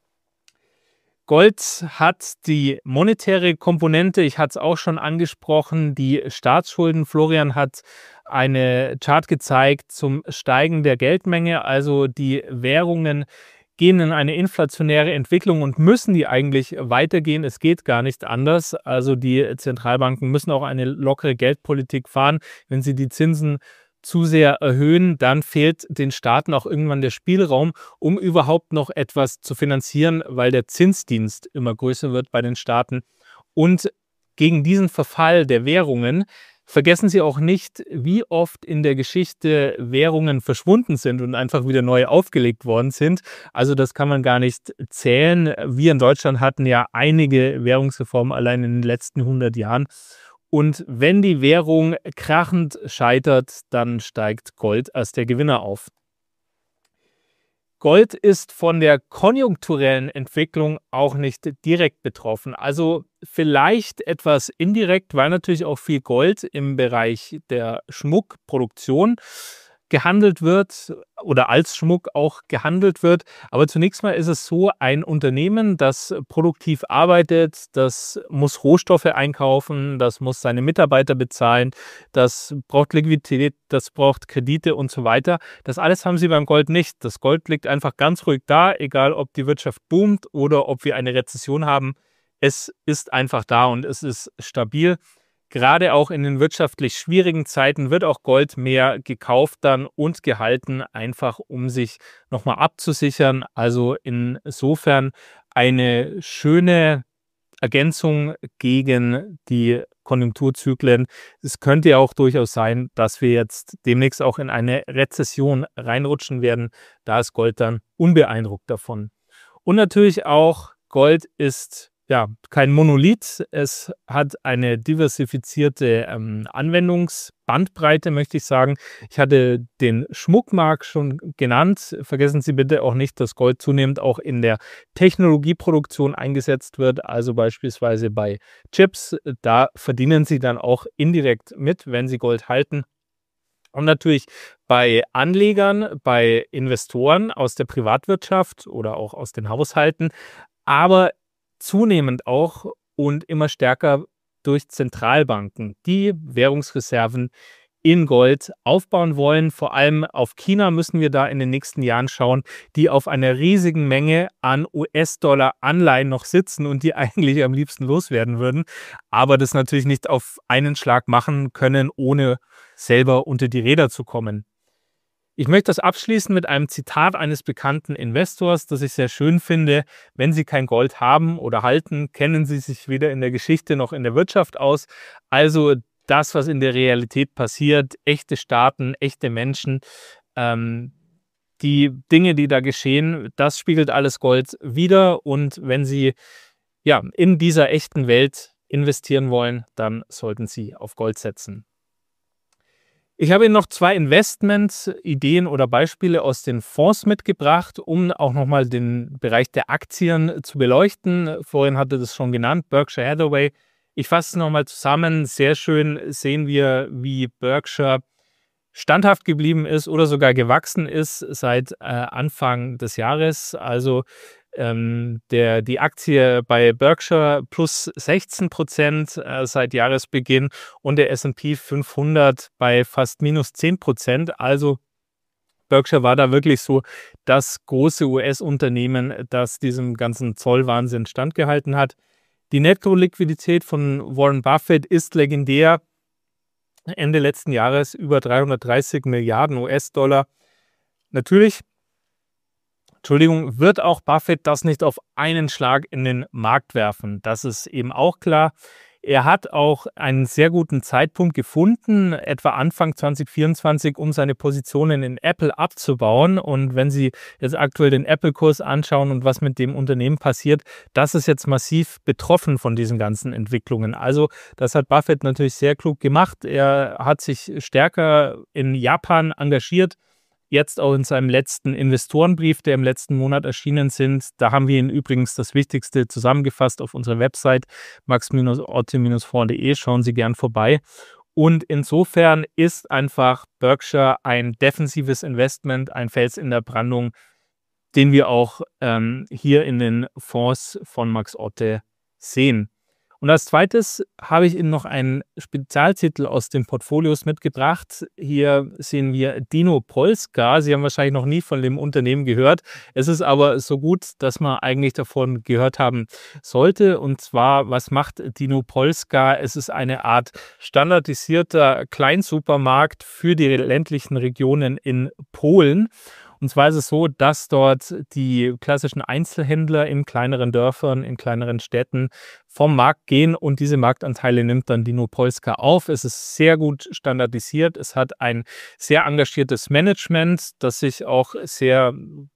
Gold hat die monetäre Komponente, ich hatte es auch schon angesprochen, die Staatsschulden. Florian hat eine Chart gezeigt zum Steigen der Geldmenge, also die Währungen gehen in eine inflationäre Entwicklung und müssen die eigentlich weitergehen. Es geht gar nicht anders. Also die Zentralbanken müssen auch eine lockere Geldpolitik fahren. Wenn sie die Zinsen zu sehr erhöhen, dann fehlt den Staaten auch irgendwann der Spielraum, um überhaupt noch etwas zu finanzieren, weil der Zinsdienst immer größer wird bei den Staaten. Und gegen diesen Verfall der Währungen vergessen Sie auch nicht, wie oft in der Geschichte Währungen verschwunden sind und einfach wieder neu aufgelegt worden sind. Also das kann man gar nicht zählen. Wir in Deutschland hatten ja einige Währungsreformen allein in den letzten hundert Jahren. Und wenn die Währung krachend scheitert, dann steigt Gold als der Gewinner auf. Gold ist von der konjunkturellen Entwicklung auch nicht direkt betroffen. Also vielleicht etwas indirekt, weil natürlich auch viel Gold im Bereich der Schmuckproduktion gehandelt wird oder als Schmuck auch gehandelt wird. Aber zunächst mal ist es so, ein Unternehmen, das produktiv arbeitet, das muss Rohstoffe einkaufen, das muss seine Mitarbeiter bezahlen, das braucht Liquidität, das braucht Kredite und so weiter. Das alles haben Sie beim Gold nicht. Das Gold liegt einfach ganz ruhig da, egal ob die Wirtschaft boomt oder ob wir eine Rezession haben. Es ist einfach da und es ist stabil. Gerade auch in den wirtschaftlich schwierigen Zeiten wird auch Gold mehr gekauft dann und gehalten, einfach um sich nochmal abzusichern. Also insofern eine schöne Ergänzung gegen die Konjunkturzyklen. Es könnte ja auch durchaus sein, dass wir jetzt demnächst auch in eine Rezession reinrutschen werden. Da ist Gold dann unbeeindruckt davon. Und natürlich auch, Gold ist ja kein Monolith. Es hat eine diversifizierte ähm, Anwendungsbandbreite, möchte ich sagen. Ich hatte den Schmuckmarkt schon genannt. Vergessen Sie bitte auch nicht, dass Gold zunehmend auch in der Technologieproduktion eingesetzt wird, also beispielsweise bei Chips. Da verdienen Sie dann auch indirekt mit, wenn Sie Gold halten. Und natürlich bei Anlegern, bei Investoren aus der Privatwirtschaft oder auch aus den Haushalten, aber zunehmend auch und immer stärker durch Zentralbanken, die Währungsreserven in Gold aufbauen wollen. Vor allem auf China müssen wir da in den nächsten Jahren schauen, die auf einer riesigen Menge an U S-Dollar-Anleihen noch sitzen und die eigentlich am liebsten loswerden würden, aber das natürlich nicht auf einen Schlag machen können, ohne selber unter die Räder zu kommen. Ich möchte das abschließen mit einem Zitat eines bekannten Investors, das ich sehr schön finde. Wenn Sie kein Gold haben oder halten, kennen Sie sich weder in der Geschichte noch in der Wirtschaft aus. Also das, was in der Realität passiert, echte Staaten, echte Menschen, ähm, die Dinge, die da geschehen, das spiegelt alles Gold wider. Und wenn Sie ja, in dieser echten Welt investieren wollen, dann sollten Sie auf Gold setzen. Ich habe Ihnen noch zwei Investment-Ideen oder Beispiele aus den Fonds mitgebracht, um auch nochmal den Bereich der Aktien zu beleuchten. Vorhin hatte das schon genannt, Berkshire Hathaway. Ich fasse es nochmal zusammen. Sehr schön sehen wir, wie Berkshire standhaft geblieben ist oder sogar gewachsen ist seit äh, Anfang des Jahres. Also ähm, der, die Aktie bei Berkshire plus sechzehn Prozent äh, seit Jahresbeginn und der S und P fünfhundert bei fast minus zehn Prozent. Also Berkshire war da wirklich so das große U S-Unternehmen, das diesem ganzen Zollwahnsinn standgehalten hat. Die Netto-Liquidität von Warren Buffett ist legendär. Ende letzten Jahres über dreihundertdreißig Milliarden U S-Dollar. Natürlich, Entschuldigung, wird auch Buffett das nicht auf einen Schlag in den Markt werfen. Das ist eben auch klar. Er hat auch einen sehr guten Zeitpunkt gefunden, etwa Anfang zwanzig vierundzwanzig, um seine Positionen in Apple abzubauen. Und wenn Sie jetzt aktuell den Apple-Kurs anschauen und was mit dem Unternehmen passiert, das ist jetzt massiv betroffen von diesen ganzen Entwicklungen. Also das hat Buffett natürlich sehr klug gemacht. Er hat sich stärker in Japan engagiert. Jetzt auch in seinem letzten Investorenbrief, der im letzten Monat erschienen sind. Da haben wir Ihnen übrigens das Wichtigste zusammengefasst auf unserer Website max otte fonds punkt de. Schauen Sie gern vorbei. Und insofern ist einfach Berkshire ein defensives Investment, ein Fels in der Brandung, den wir auch ähm, hier in den Fonds von Max Otte sehen. Und als zweites habe ich Ihnen noch einen Spezialtitel aus den Portfolios mitgebracht. Hier sehen wir Dino Polska. Sie haben wahrscheinlich noch nie von dem Unternehmen gehört. Es ist aber so gut, dass man eigentlich davon gehört haben sollte. Und zwar, was macht Dino Polska? Es ist eine Art standardisierter Kleinsupermarkt für die ländlichen Regionen in Polen. Und zwar ist es so, dass dort die klassischen Einzelhändler in kleineren Dörfern, in kleineren Städten vom Markt gehen und diese Marktanteile nimmt dann Dino Polska auf. Es ist sehr gut standardisiert. Es hat ein sehr engagiertes Management, das sich auch sehr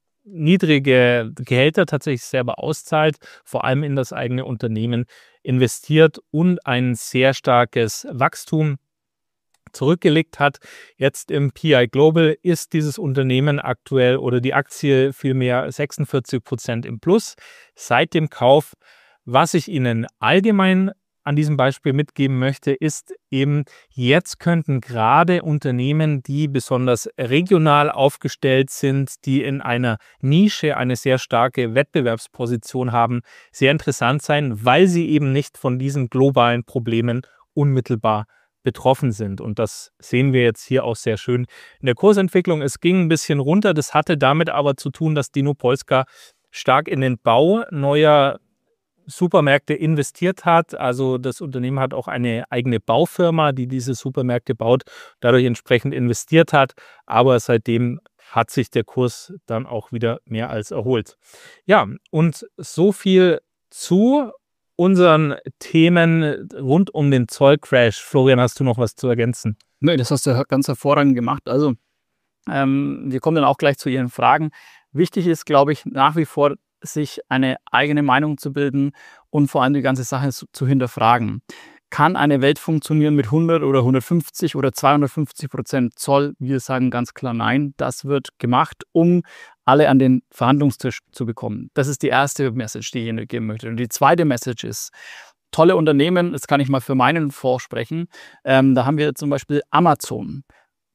niedrige Gehälter tatsächlich selber auszahlt, vor allem in das eigene Unternehmen investiert und ein sehr starkes Wachstum zurückgelegt hat. Jetzt im P I Global ist dieses Unternehmen aktuell oder die Aktie vielmehr sechsundvierzig Prozent im Plus seit dem Kauf. Was ich Ihnen allgemein an diesem Beispiel mitgeben möchte, ist eben, jetzt könnten gerade Unternehmen, die besonders regional aufgestellt sind, die in einer Nische eine sehr starke Wettbewerbsposition haben, sehr interessant sein, weil sie eben nicht von diesen globalen Problemen unmittelbar betroffen sind. Und das sehen wir jetzt hier auch sehr schön in der Kursentwicklung. Es ging ein bisschen runter. Das hatte damit aber zu tun, dass Dino Polska stark in den Bau neuer Supermärkte investiert hat. Also das Unternehmen hat auch eine eigene Baufirma, die diese Supermärkte baut, dadurch entsprechend investiert hat. Aber seitdem hat sich der Kurs dann auch wieder mehr als erholt. Ja, und so viel zu unseren Themen rund um den Zollcrash. Florian, hast du noch was zu ergänzen? Nee, das hast du ganz hervorragend gemacht. Also ähm, wir kommen dann auch gleich zu Ihren Fragen. Wichtig ist, glaube ich, nach wie vor, sich eine eigene Meinung zu bilden und vor allem die ganze Sache zu, zu hinterfragen. Kann eine Welt funktionieren mit hundert oder hundertfünfzig oder zweihundertfünfzig Prozent Zoll? Wir sagen ganz klar nein. Das wird gemacht, um alle an den Verhandlungstisch zu bekommen. Das ist die erste Message, die ich Ihnen geben möchte. Und die zweite Message ist, tolle Unternehmen, jetzt kann ich mal für meinen Fonds sprechen. Ähm, da haben wir zum Beispiel Amazon.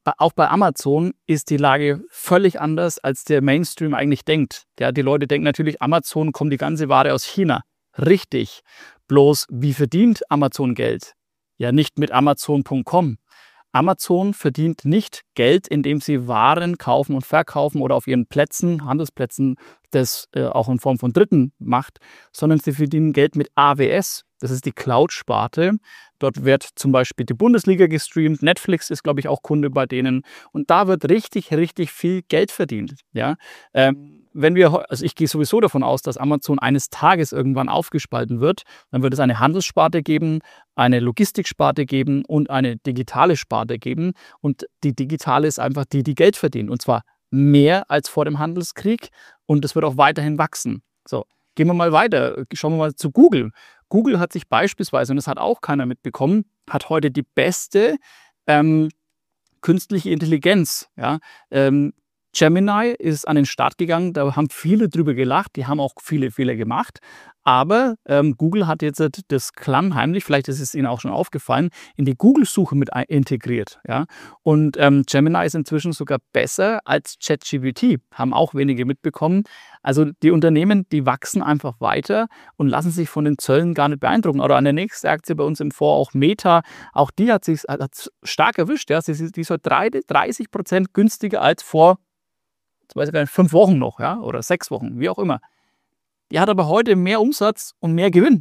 auch bei Amazon ist die Lage völlig anders, als der Mainstream eigentlich denkt. Ja, die Leute denken natürlich, Amazon kommt die ganze Ware aus China. Richtig. Bloß, wie verdient Amazon Geld? Ja, nicht mit Amazon Punkt com. Amazon verdient nicht Geld, indem sie Waren kaufen und verkaufen oder auf ihren Plätzen, Handelsplätzen, das äh, auch in Form von Dritten macht, sondern sie verdienen Geld mit A W S. Das ist die Cloud-Sparte. Dort wird zum Beispiel die Bundesliga gestreamt. Netflix ist, glaube ich, auch Kunde bei denen. Und da wird richtig, richtig viel Geld verdient. Ja? Ähm, wenn wir, also ich gehe sowieso davon aus, dass Amazon eines Tages irgendwann aufgespalten wird. Dann wird es eine Handelssparte geben, eine Logistiksparte geben und eine digitale Sparte geben. Und die digitale ist einfach die, die Geld verdient. Und zwar mehr als vor dem Handelskrieg. Und es wird auch weiterhin wachsen. So, gehen wir mal weiter. Schauen wir mal zu Google. Google hat sich beispielsweise, und das hat auch keiner mitbekommen, hat heute die beste ähm, künstliche Intelligenz. Ja? Ähm, Gemini ist an den Start gegangen, da haben viele drüber gelacht, die haben auch viele Fehler gemacht. Aber ähm, Google hat jetzt das klammheimlich, vielleicht ist es Ihnen auch schon aufgefallen, in die Google-Suche mit integriert. Ja? Und ähm, Gemini ist inzwischen sogar besser als ChatGPT, haben auch wenige mitbekommen. Also die Unternehmen, die wachsen einfach weiter und lassen sich von den Zöllen gar nicht beeindrucken. Oder an der nächsten Aktie bei uns im Fonds, auch Meta, auch die hat sich hat stark erwischt. Ja? Sie, die ist heute dreißig Prozent günstiger als vor zum Beispiel fünf Wochen noch, ja, oder sechs Wochen, wie auch immer. Die hat aber heute mehr Umsatz und mehr Gewinn.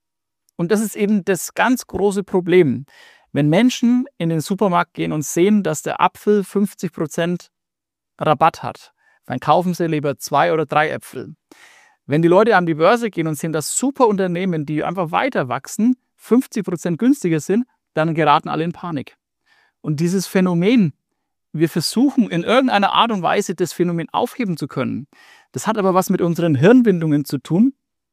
Und das ist eben das ganz große Problem. Wenn Menschen in den Supermarkt gehen und sehen, dass der Apfel fünfzig Prozent Rabatt hat, dann kaufen sie lieber zwei oder drei Äpfel. Wenn die Leute an die Börse gehen und sehen, dass super Unternehmen, die einfach weiter wachsen, fünfzig Prozent günstiger sind, dann geraten alle in Panik. Und dieses Phänomen, wir versuchen in irgendeiner Art und Weise das Phänomen aufheben zu können. Das hat aber was mit unseren Hirnbindungen zu tun.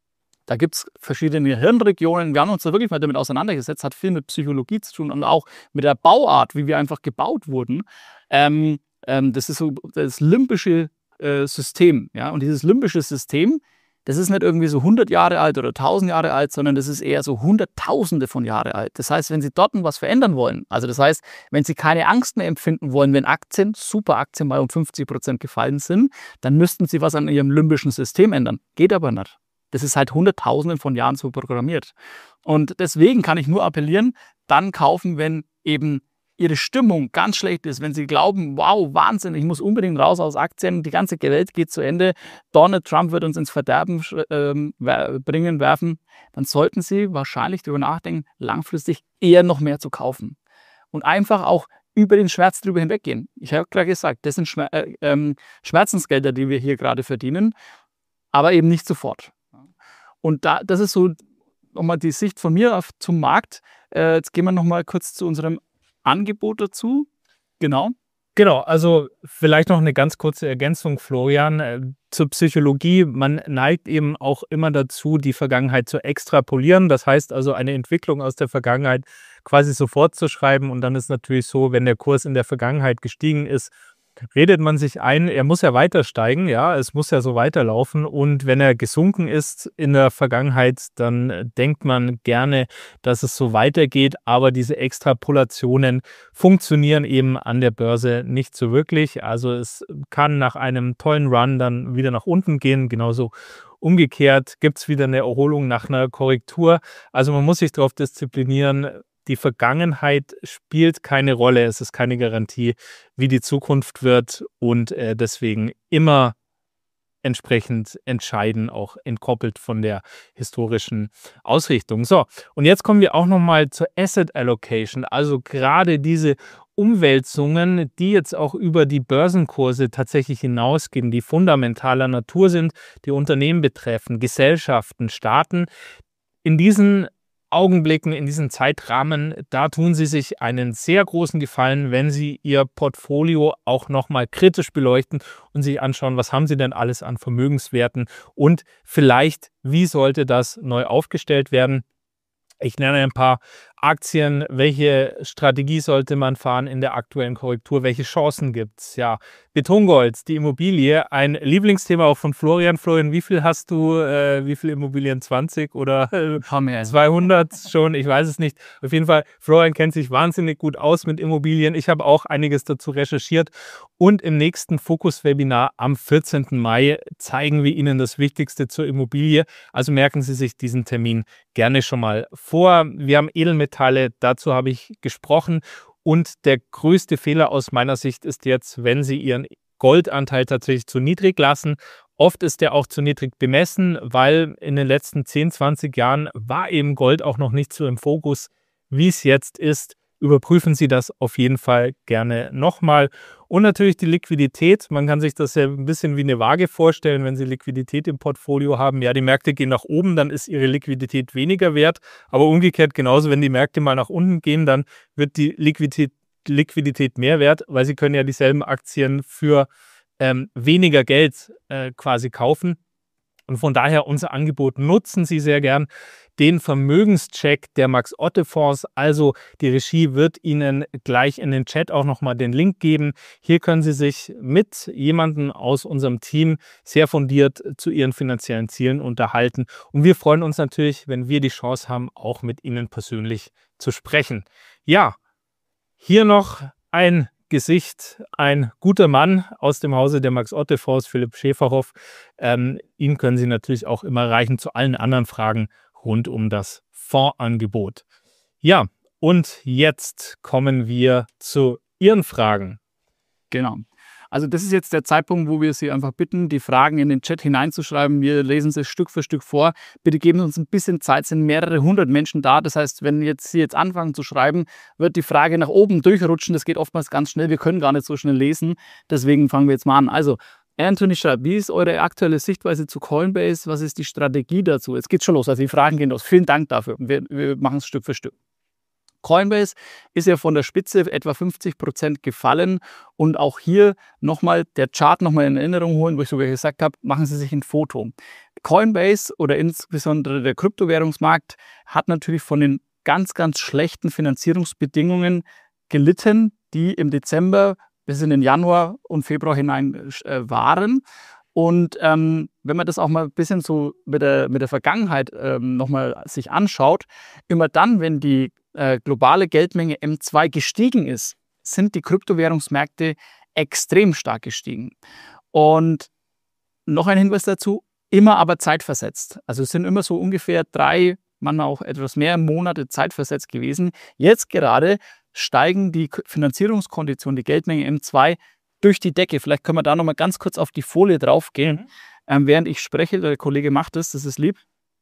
Da gibt es verschiedene Hirnregionen. Wir haben uns da wirklich mal damit auseinandergesetzt. Hat viel mit Psychologie zu tun und auch mit der Bauart, wie wir einfach gebaut wurden. Ähm, ähm, das ist so das limbische äh, System. Ja? Und dieses limbische System, das ist nicht irgendwie so hundert Jahre alt oder tausend Jahre alt, sondern das ist eher so Hunderttausende von Jahre alt. Das heißt, wenn Sie dort was verändern wollen, also das heißt, wenn Sie keine Angst mehr empfinden wollen, wenn Aktien, Superaktien mal um fünfzig Prozent gefallen sind, dann müssten Sie was an Ihrem limbischen System ändern. Geht aber nicht. Das ist halt Hunderttausenden von Jahren so programmiert. Und deswegen kann ich nur appellieren, dann kaufen, wenn eben Ihre Stimmung ganz schlecht ist, wenn Sie glauben, wow, Wahnsinn, ich muss unbedingt raus aus Aktien, die ganze Welt geht zu Ende, Donald Trump wird uns ins Verderben äh, bringen, werfen, dann sollten Sie wahrscheinlich darüber nachdenken, langfristig eher noch mehr zu kaufen. Und einfach auch über den Schmerz drüber hinweggehen. Ich habe gerade gesagt, das sind Schmer äh, ähm, Schmerzensgelder, die wir hier gerade verdienen, aber eben nicht sofort. Und da, das ist so nochmal die Sicht von mir auf, zum Markt. Äh, jetzt gehen wir nochmal kurz zu unserem Angebot dazu. Genau. Genau, also vielleicht noch eine ganz kurze Ergänzung, Florian, äh, zur Psychologie. Man neigt eben auch immer dazu, die Vergangenheit zu extrapolieren. Das heißt also, eine Entwicklung aus der Vergangenheit quasi sofort zu schreiben. Und dann ist natürlich so, wenn der Kurs in der Vergangenheit gestiegen ist, redet man sich ein, er muss ja weiter steigen, ja, es muss ja so weiterlaufen. Und wenn er gesunken ist in der Vergangenheit, dann denkt man gerne, dass es so weitergeht. Aber diese Extrapolationen funktionieren eben an der Börse nicht so wirklich. Also es kann nach einem tollen Run dann wieder nach unten gehen. Genauso umgekehrt gibt es wieder eine Erholung nach einer Korrektur. Also man muss sich darauf disziplinieren. Die Vergangenheit spielt keine Rolle, es ist keine Garantie, wie die Zukunft wird und äh, deswegen immer entsprechend entscheiden, auch entkoppelt von der historischen Ausrichtung. So, und jetzt kommen wir auch nochmal zur Asset Allocation, also gerade diese Umwälzungen, die jetzt auch über die Börsenkurse tatsächlich hinausgehen, die fundamentaler Natur sind, die Unternehmen betreffen, Gesellschaften, Staaten. In diesen Augenblicken, in diesen Zeitrahmen, da tun Sie sich einen sehr großen Gefallen, wenn Sie Ihr Portfolio auch nochmal kritisch beleuchten und sich anschauen, was haben Sie denn alles an Vermögenswerten und vielleicht, wie sollte das neu aufgestellt werden. Ich nenne ein paar Aktien, welche Strategie sollte man fahren in der aktuellen Korrektur, welche Chancen gibt es? Ja, Betongold, die Immobilie, ein Lieblingsthema auch von Florian. Florian, wie viel hast du, äh, wie viele Immobilien? zwanzig oder äh, zweihundert schon? Ich weiß es nicht. Auf jeden Fall, Florian kennt sich wahnsinnig gut aus mit Immobilien. Ich habe auch einiges dazu recherchiert. Und im nächsten Fokus-Webinar am vierzehnten Mai zeigen wir Ihnen das Wichtigste zur Immobilie. Also merken Sie sich diesen Termin gerne schon mal vor. Wir haben Edelmetalle, dazu habe ich gesprochen. Und der größte Fehler aus meiner Sicht ist jetzt, wenn Sie Ihren Goldanteil tatsächlich zu niedrig lassen. Oft ist der auch zu niedrig bemessen, weil in den letzten zehn, zwanzig Jahren war eben Gold auch noch nicht so im Fokus, wie es jetzt ist. Überprüfen Sie das auf jeden Fall gerne nochmal. Und natürlich die Liquidität. Man kann sich das ja ein bisschen wie eine Waage vorstellen, wenn Sie Liquidität im Portfolio haben. Ja, die Märkte gehen nach oben, dann ist Ihre Liquidität weniger wert. Aber umgekehrt genauso, wenn die Märkte mal nach unten gehen, dann wird die Liquidität, Liquidität mehr wert, weil Sie können ja dieselben Aktien für ähm, weniger Geld äh, quasi kaufen. Und von daher unser Angebot nutzen Sie sehr gern. Den Vermögenscheck der Max-Otte-Fonds, also die Regie wird Ihnen gleich in den Chat auch nochmal den Link geben. Hier können Sie sich mit jemandem aus unserem Team sehr fundiert zu Ihren finanziellen Zielen unterhalten. Und wir freuen uns natürlich, wenn wir die Chance haben, auch mit Ihnen persönlich zu sprechen. Ja, hier noch ein Gesicht, ein guter Mann aus dem Hause der Max-Otte-Fonds, Philipp Schäferhoff. Ähm, ihn können Sie natürlich auch immer erreichen zu allen anderen Fragen rund um das Fondsangebot. Ja, und jetzt kommen wir zu Ihren Fragen. Genau. Also das ist jetzt der Zeitpunkt, wo wir Sie einfach bitten, die Fragen in den Chat hineinzuschreiben. Wir lesen sie Stück für Stück vor. Bitte geben Sie uns ein bisschen Zeit, es sind mehrere hundert Menschen da. Das heißt, wenn jetzt Sie jetzt anfangen zu schreiben, wird die Frage nach oben durchrutschen. Das geht oftmals ganz schnell. Wir können gar nicht so schnell lesen. Deswegen fangen wir jetzt mal an. Also Anthony schreibt, wie ist eure aktuelle Sichtweise zu Coinbase? Was ist die Strategie dazu? Jetzt geht's schon los. Also die Fragen gehen los. Vielen Dank dafür. Wir, wir machen es Stück für Stück. Coinbase ist ja von der Spitze etwa fünfzig Prozent gefallen und auch hier nochmal der Chart nochmal in Erinnerung holen, wo ich sogar gesagt habe, machen Sie sich ein Foto. Coinbase oder insbesondere der Kryptowährungsmarkt hat natürlich von den ganz, ganz schlechten Finanzierungsbedingungen gelitten, die im Dezember bis in den Januar und Februar hinein äh, waren. Und ähm, wenn man das auch mal ein bisschen so mit der, mit der Vergangenheit ähm, nochmal sich anschaut, immer dann, wenn die äh, globale Geldmenge M zwei gestiegen ist, sind die Kryptowährungsmärkte extrem stark gestiegen. Und noch ein Hinweis dazu, immer aber zeitversetzt. Also es sind immer so ungefähr drei, manchmal auch etwas mehr Monate zeitversetzt gewesen. Jetzt gerade steigen die Finanzierungskonditionen, die Geldmenge M zwei durch die Decke. Vielleicht können wir da nochmal ganz kurz auf die Folie drauf gehen, mhm. ähm, während ich spreche. Der Kollege macht das, das ist lieb.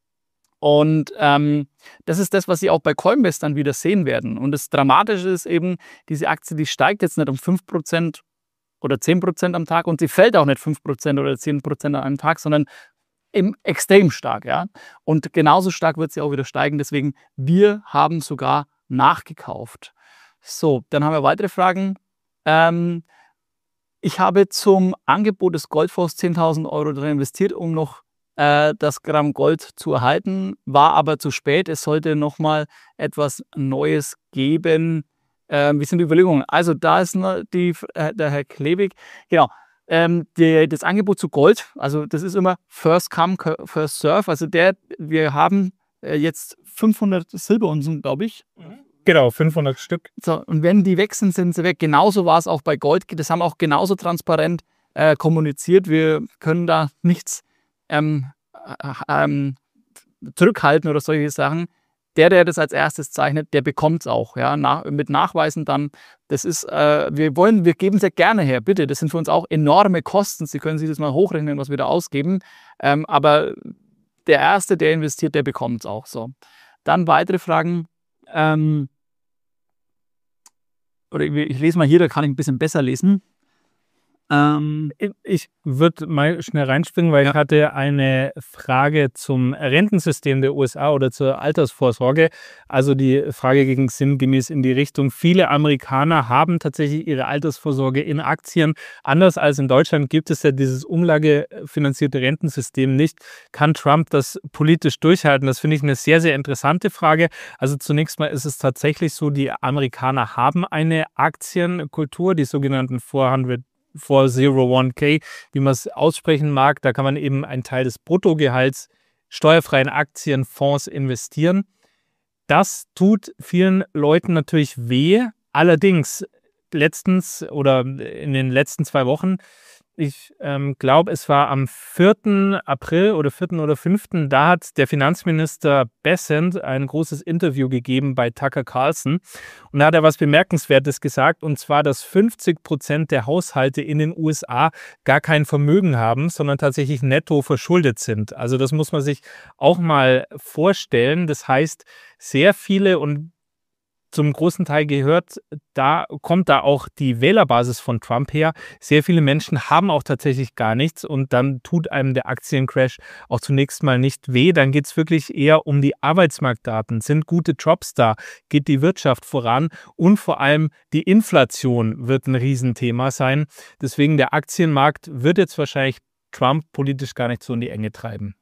Und ähm, das ist das, was Sie auch bei Coinbase dann wieder sehen werden. Und das Dramatische ist eben, diese Aktie, die steigt jetzt nicht um fünf Prozent oder zehn Prozent am Tag und sie fällt auch nicht fünf Prozent oder zehn Prozent an einem Tag, sondern eben extrem stark. Ja? Und genauso stark wird sie auch wieder steigen. Deswegen, wir haben sogar nachgekauft. So, dann haben wir weitere Fragen. Ähm, Ich habe zum Angebot des Goldfonds zehntausend Euro drin investiert, um noch äh, das Gramm Gold zu erhalten, war aber zu spät. Es sollte nochmal etwas Neues geben. Äh, wie sind die Überlegungen? Also da ist die, äh, der Herr Klebig. Genau. Ähm, die, das Angebot zu Gold, also das ist immer First Come, First Serve. Also der, wir haben äh, jetzt fünfhundert Silberunzen, glaube ich. Mhm. Genau, fünfhundert Stück. So, und wenn die weg sind, sind sie weg. Genauso war es auch bei Gold. Das haben wir auch genauso transparent äh, kommuniziert. Wir können da nichts ähm, äh, ähm, zurückhalten oder solche Sachen. Der, der das als erstes zeichnet, der bekommt es auch. Ja, nach, mit Nachweisen dann. Das ist, äh, wir wollen, wir geben es ja gerne her, bitte. Das sind für uns auch enorme Kosten. Sie können sich das mal hochrechnen, was wir da ausgeben. Ähm, aber der Erste, der investiert, der bekommt es auch. So. Dann weitere Fragen. Ähm, oder ich, ich lese mal hier, da kann ich ein bisschen besser lesen. Ähm, Ich würde mal schnell reinspringen, weil Ja. ich hatte eine Frage zum Rentensystem der U S A oder zur Altersvorsorge. Also die Frage ging sinngemäß in die Richtung, viele Amerikaner haben tatsächlich ihre Altersvorsorge in Aktien. Anders als in Deutschland gibt es ja dieses umlagefinanzierte Rentensystem nicht. Kann Trump das politisch durchhalten? Das finde ich eine sehr, sehr interessante Frage. Also zunächst mal ist es tatsächlich so, die Amerikaner haben eine Aktienkultur, die sogenannten four hundred four oh one k, wie man es aussprechen mag. Da kann man eben einen Teil des Bruttogehalts steuerfreien Aktienfonds investieren. Das tut vielen Leuten natürlich weh. Allerdings letztens oder in den letzten zwei Wochen, ich ähm, glaube, es war am vierten April oder vierten oder fünften, da hat der Finanzminister Bessent ein großes Interview gegeben bei Tucker Carlson. Und da hat er was Bemerkenswertes gesagt, und zwar, dass fünfzig Prozent der Haushalte in den U S A gar kein Vermögen haben, sondern tatsächlich netto verschuldet sind. Also das muss man sich auch mal vorstellen. Das heißt, sehr viele, und zum großen Teil gehört, da kommt da auch die Wählerbasis von Trump her. Sehr viele Menschen haben auch tatsächlich gar nichts, und dann tut einem der Aktiencrash auch zunächst mal nicht weh. Dann geht es wirklich eher um die Arbeitsmarktdaten. Sind gute Jobs da? Geht die Wirtschaft voran? Und vor allem die Inflation wird ein Riesenthema sein. Deswegen der Aktienmarkt wird jetzt wahrscheinlich Trump politisch gar nicht so in die Enge treiben.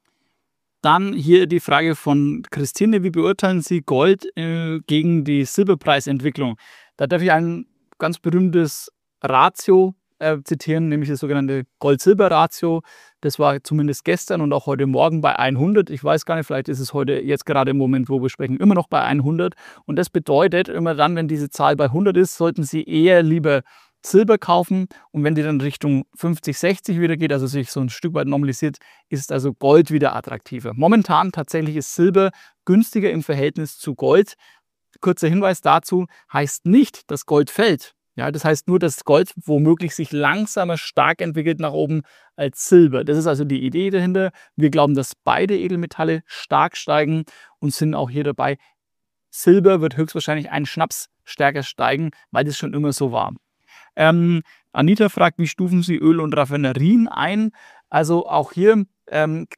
Dann hier die Frage von Christine: Wie beurteilen Sie Gold äh, gegen die Silberpreisentwicklung? Da darf ich ein ganz berühmtes Ratio äh, zitieren, nämlich das sogenannte Gold-Silber-Ratio. Das war zumindest gestern und auch heute Morgen bei hundert. Ich weiß gar nicht, vielleicht ist es heute jetzt gerade im Moment, wo wir sprechen, immer noch bei hundert. Und das bedeutet, immer dann, wenn diese Zahl bei hundert ist, sollten Sie eher lieber Silber kaufen, und wenn die dann Richtung fünfzig, sechzig wieder geht, also sich so ein Stück weit normalisiert, ist also Gold wieder attraktiver. Momentan tatsächlich ist Silber günstiger im Verhältnis zu Gold. Kurzer Hinweis dazu: heißt nicht, dass Gold fällt. Ja, das heißt nur, dass Gold womöglich sich langsamer stark entwickelt nach oben als Silber. Das ist also die Idee dahinter. Wir glauben, dass beide Edelmetalle stark steigen und sind auch hier dabei. Silber wird höchstwahrscheinlich einen Schnaps stärker steigen, weil das schon immer so war. Ähm, Anita fragt, wie stufen Sie Öl und Raffinerien ein? Also auch hier, ähm,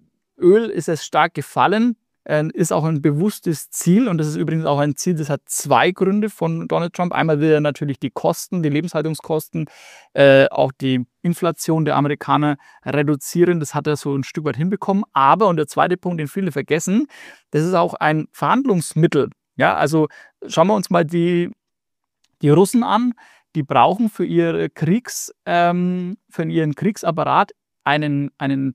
Öl ist es stark gefallen, äh, ist auch ein bewusstes Ziel, und das ist übrigens auch ein Ziel, das hat zwei Gründe von Donald Trump. Einmal will er natürlich die Kosten, die Lebenshaltungskosten, äh, auch die Inflation der Amerikaner reduzieren. Das hat er so ein Stück weit hinbekommen. Aber, und der zweite Punkt, den viele vergessen, das ist auch ein Verhandlungsmittel. Ja, also schauen wir uns mal die, die Russen an. Die brauchen für, ihre Kriegs, ähm, für ihren Kriegsapparat einen, einen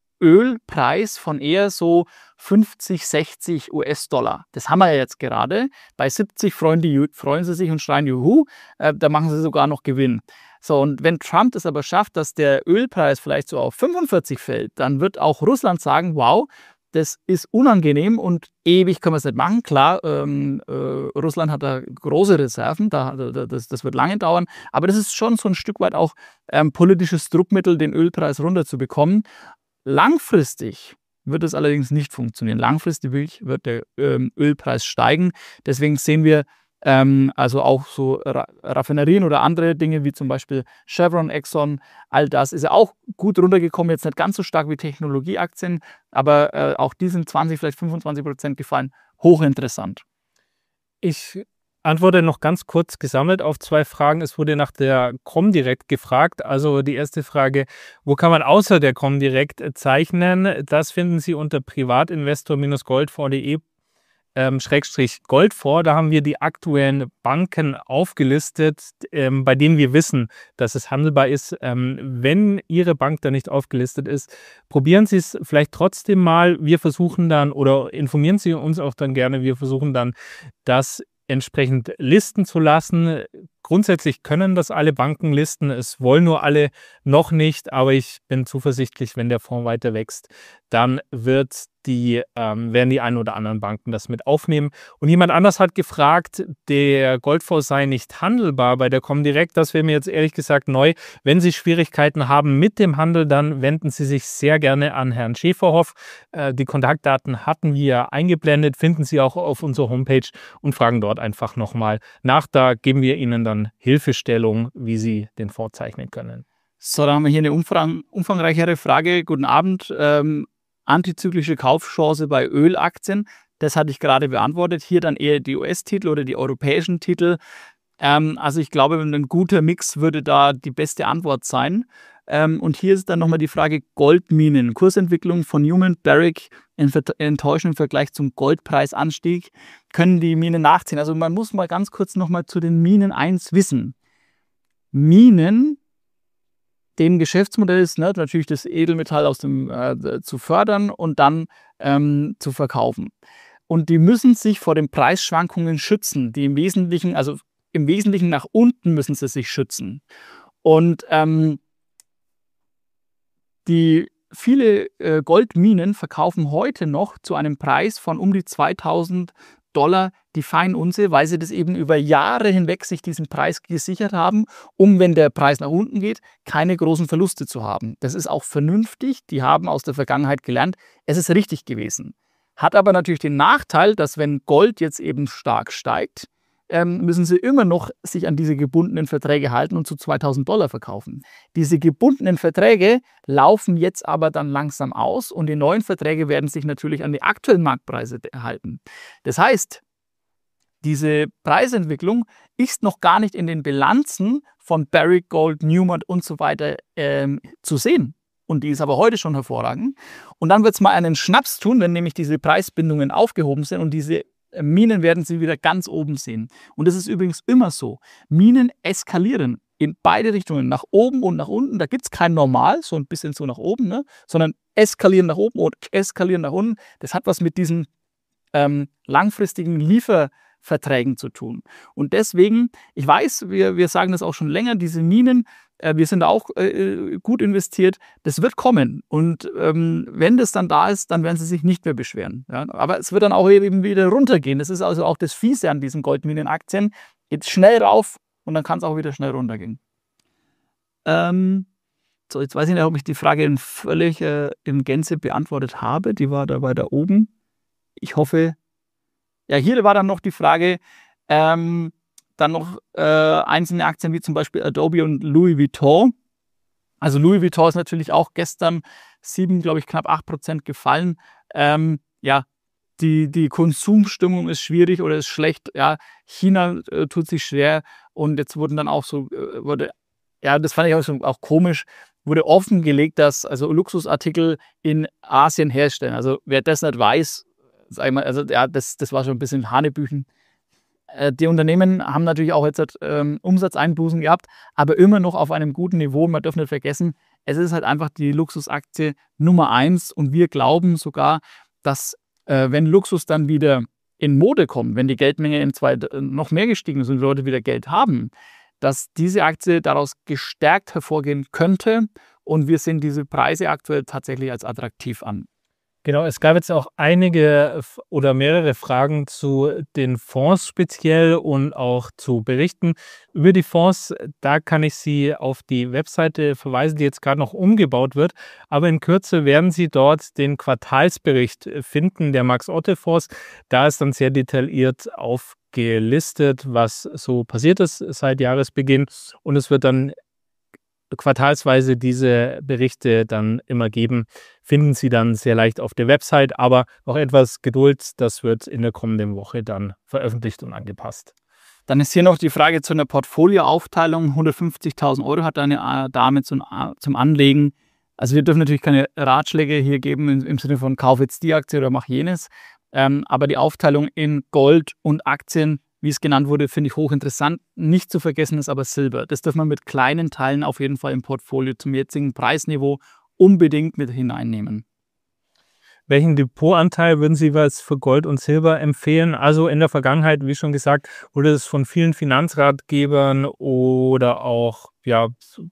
Ölpreis von eher so fünfzig, sechzig US-Dollar. Das haben wir ja jetzt gerade. Bei siebzig freuen, die, freuen sie sich und schreien Juhu, äh, da machen sie sogar noch Gewinn. So, und wenn Trump es aber schafft, dass der Ölpreis vielleicht so auf fünfundvierzig fällt, dann wird auch Russland sagen, wow, das ist unangenehm und ewig können wir es nicht machen. Klar, ähm, äh, Russland hat da große Reserven, da, da, das, das wird lange dauern. Aber das ist schon so ein Stück weit auch ähm, politisches Druckmittel, den Ölpreis runterzubekommen. Langfristig wird es allerdings nicht funktionieren. Langfristig wird der ähm, Ölpreis steigen. Deswegen sehen wir ähm, also auch so Ra- Raffinerien oder andere Dinge wie zum Beispiel Chevron, Exxon, all das ist ja auch gut runtergekommen, jetzt nicht ganz so stark wie Technologieaktien, aber äh, auch die sind zwanzig, vielleicht fünfundzwanzig Prozent gefallen. Hochinteressant. Ich antworte noch ganz kurz gesammelt auf zwei Fragen. Es wurde nach der Comdirect gefragt. Also die erste Frage: Wo kann man außer der Comdirect zeichnen? Das finden Sie unter privatinvestor Bindestrich goldfonds punkt de ähm, Schrägstrich Goldfonds. Da haben wir die aktuellen Banken aufgelistet, ähm, bei denen wir wissen, dass es handelbar ist. Ähm, wenn Ihre Bank da nicht aufgelistet ist, probieren Sie es vielleicht trotzdem mal. Wir versuchen dann, oder informieren Sie uns auch dann gerne, wir versuchen dann, das entsprechend listen zu lassen. Grundsätzlich können das alle Banken listen, es wollen nur alle noch nicht, aber ich bin zuversichtlich, wenn der Fonds weiter wächst, dann wird die, ähm, werden die ein oder anderen Banken das mit aufnehmen. Und jemand anders hat gefragt, der Goldfonds sei nicht handelbar bei der Comdirect. Das wäre mir jetzt ehrlich gesagt neu. Wenn Sie Schwierigkeiten haben mit dem Handel, dann wenden Sie sich sehr gerne an Herrn Schäferhoff. Äh, die Kontaktdaten hatten wir eingeblendet, finden Sie auch auf unserer Homepage, und fragen dort einfach nochmal nach. Da geben wir Ihnen dann Hilfestellung, wie Sie den Fonds zeichnen können. So, dann haben wir hier eine umfang, umfangreichere Frage. Guten Abend. Ähm, antizyklische Kaufchance bei Ölaktien. Das hatte ich gerade beantwortet. Hier dann eher die U S-Titel oder die europäischen Titel. Ähm, also ich glaube, ein guter Mix würde da die beste Antwort sein. Ähm, und hier ist dann nochmal die Frage Goldminen. Kursentwicklung von Newmont, Barrick in enttäuschendem Vergleich zum Goldpreisanstieg. Können die Minen nachziehen? Also man muss mal ganz kurz nochmal zu den Minen eins wissen. Minen, dem Geschäftsmodell ist ne, natürlich das Edelmetall aus dem, äh, zu fördern und dann ähm, zu verkaufen. Und die müssen sich vor den Preisschwankungen schützen. Die im Wesentlichen, also im Wesentlichen nach unten müssen sie sich schützen. Und ähm, die viele äh, Goldminen verkaufen heute noch zu einem Preis von um die zweitausend Dollar die Feinunze, weil sie das eben über Jahre hinweg sich diesen Preis gesichert haben, um, wenn der Preis nach unten geht, keine großen Verluste zu haben. Das ist auch vernünftig. Die haben aus der Vergangenheit gelernt, es ist richtig gewesen. Hat aber natürlich den Nachteil, dass wenn Gold jetzt eben stark steigt, ähm, müssen sie immer noch sich an diese gebundenen Verträge halten und zu zweitausend Dollar verkaufen. Diese gebundenen Verträge laufen jetzt aber dann langsam aus und die neuen Verträge werden sich natürlich an die aktuellen Marktpreise halten. Das heißt, diese Preisentwicklung ist noch gar nicht in den Bilanzen von Barrick Gold, Newmont und so weiter ähm, zu sehen. Und die ist aber heute schon hervorragend. Und dann wird es mal einen Schnaps tun, wenn nämlich diese Preisbindungen aufgehoben sind und diese Minen werden Sie wieder ganz oben sehen. Und das ist übrigens immer so. Minen eskalieren in beide Richtungen, nach oben und nach unten. Da gibt es kein Normal, so ein bisschen so nach oben, ne? Sondern eskalieren nach oben und eskalieren nach unten. Das hat was mit diesen ähm, langfristigen Lieferverträgen zu tun. Und deswegen, ich weiß, wir, wir sagen das auch schon länger, diese Minen, äh, wir sind da auch äh, gut investiert, das wird kommen. Und ähm, wenn das dann da ist, dann werden sie sich nicht mehr beschweren. Ja? Aber es wird dann auch eben wieder runtergehen. Das ist also auch das Fiese an diesen Goldminenaktien. Geht schnell rauf und dann kann es auch wieder schnell runtergehen. Ähm, so, jetzt weiß ich nicht, ob ich die Frage in völlig äh, in Gänze beantwortet habe. Die war da weiter oben. Ich hoffe, ja, hier war dann noch die Frage, ähm, dann noch äh, einzelne Aktien wie zum Beispiel Adobe und Louis Vuitton. Also Louis Vuitton ist natürlich auch gestern sieben, glaube ich, knapp acht Prozent gefallen. Ähm, ja, die, die Konsumstimmung ist schwierig oder ist schlecht. Ja, China äh, tut sich schwer und jetzt wurden dann auch so, äh, wurde, ja, das fand ich auch, so, auch komisch, wurde offengelegt, dass also Luxusartikel in Asien herstellen. Also wer das nicht weiß, sag ich mal, also ja, das, das war schon ein bisschen Hanebüchen. Die Unternehmen haben natürlich auch jetzt ähm, Umsatzeinbußen gehabt, aber immer noch auf einem guten Niveau. Man darf nicht vergessen, es ist halt einfach die Luxusaktie Nummer eins und wir glauben sogar, dass äh, wenn Luxus dann wieder in Mode kommt, wenn die Geldmenge in zwei noch mehr gestiegen ist und die Leute wieder Geld haben, dass diese Aktie daraus gestärkt hervorgehen könnte und wir sehen diese Preise aktuell tatsächlich als attraktiv an. Genau, es gab jetzt auch einige oder mehrere Fragen zu den Fonds speziell und auch zu Berichten über die Fonds. Da kann ich Sie auf die Webseite verweisen, die jetzt gerade noch umgebaut wird. Aber in Kürze werden Sie dort den Quartalsbericht finden der Max-Otte-Fonds. Da ist dann sehr detailliert aufgelistet, was so passiert ist seit Jahresbeginn. Und es wird dann quartalsweise diese Berichte dann immer geben, finden Sie dann sehr leicht auf der Website, aber noch etwas Geduld, das wird in der kommenden Woche dann veröffentlicht und angepasst. Dann ist hier noch die Frage zu einer Portfolioaufteilung. hundertfünfzigtausend Euro hat eine Dame zum, zum Anlegen. Also wir dürfen natürlich keine Ratschläge hier geben im, im Sinne von kauf jetzt die Aktie oder mach jenes, ähm, aber die Aufteilung in Gold und Aktien, wie es genannt wurde, finde ich hochinteressant. Nicht zu vergessen ist aber Silber. Das darf man mit kleinen Teilen auf jeden Fall im Portfolio zum jetzigen Preisniveau unbedingt mit hineinnehmen. Welchen Depotanteil würden Sie was für Gold und Silber empfehlen? Also in der Vergangenheit, wie schon gesagt, wurde es von vielen Finanzratgebern oder auch ja,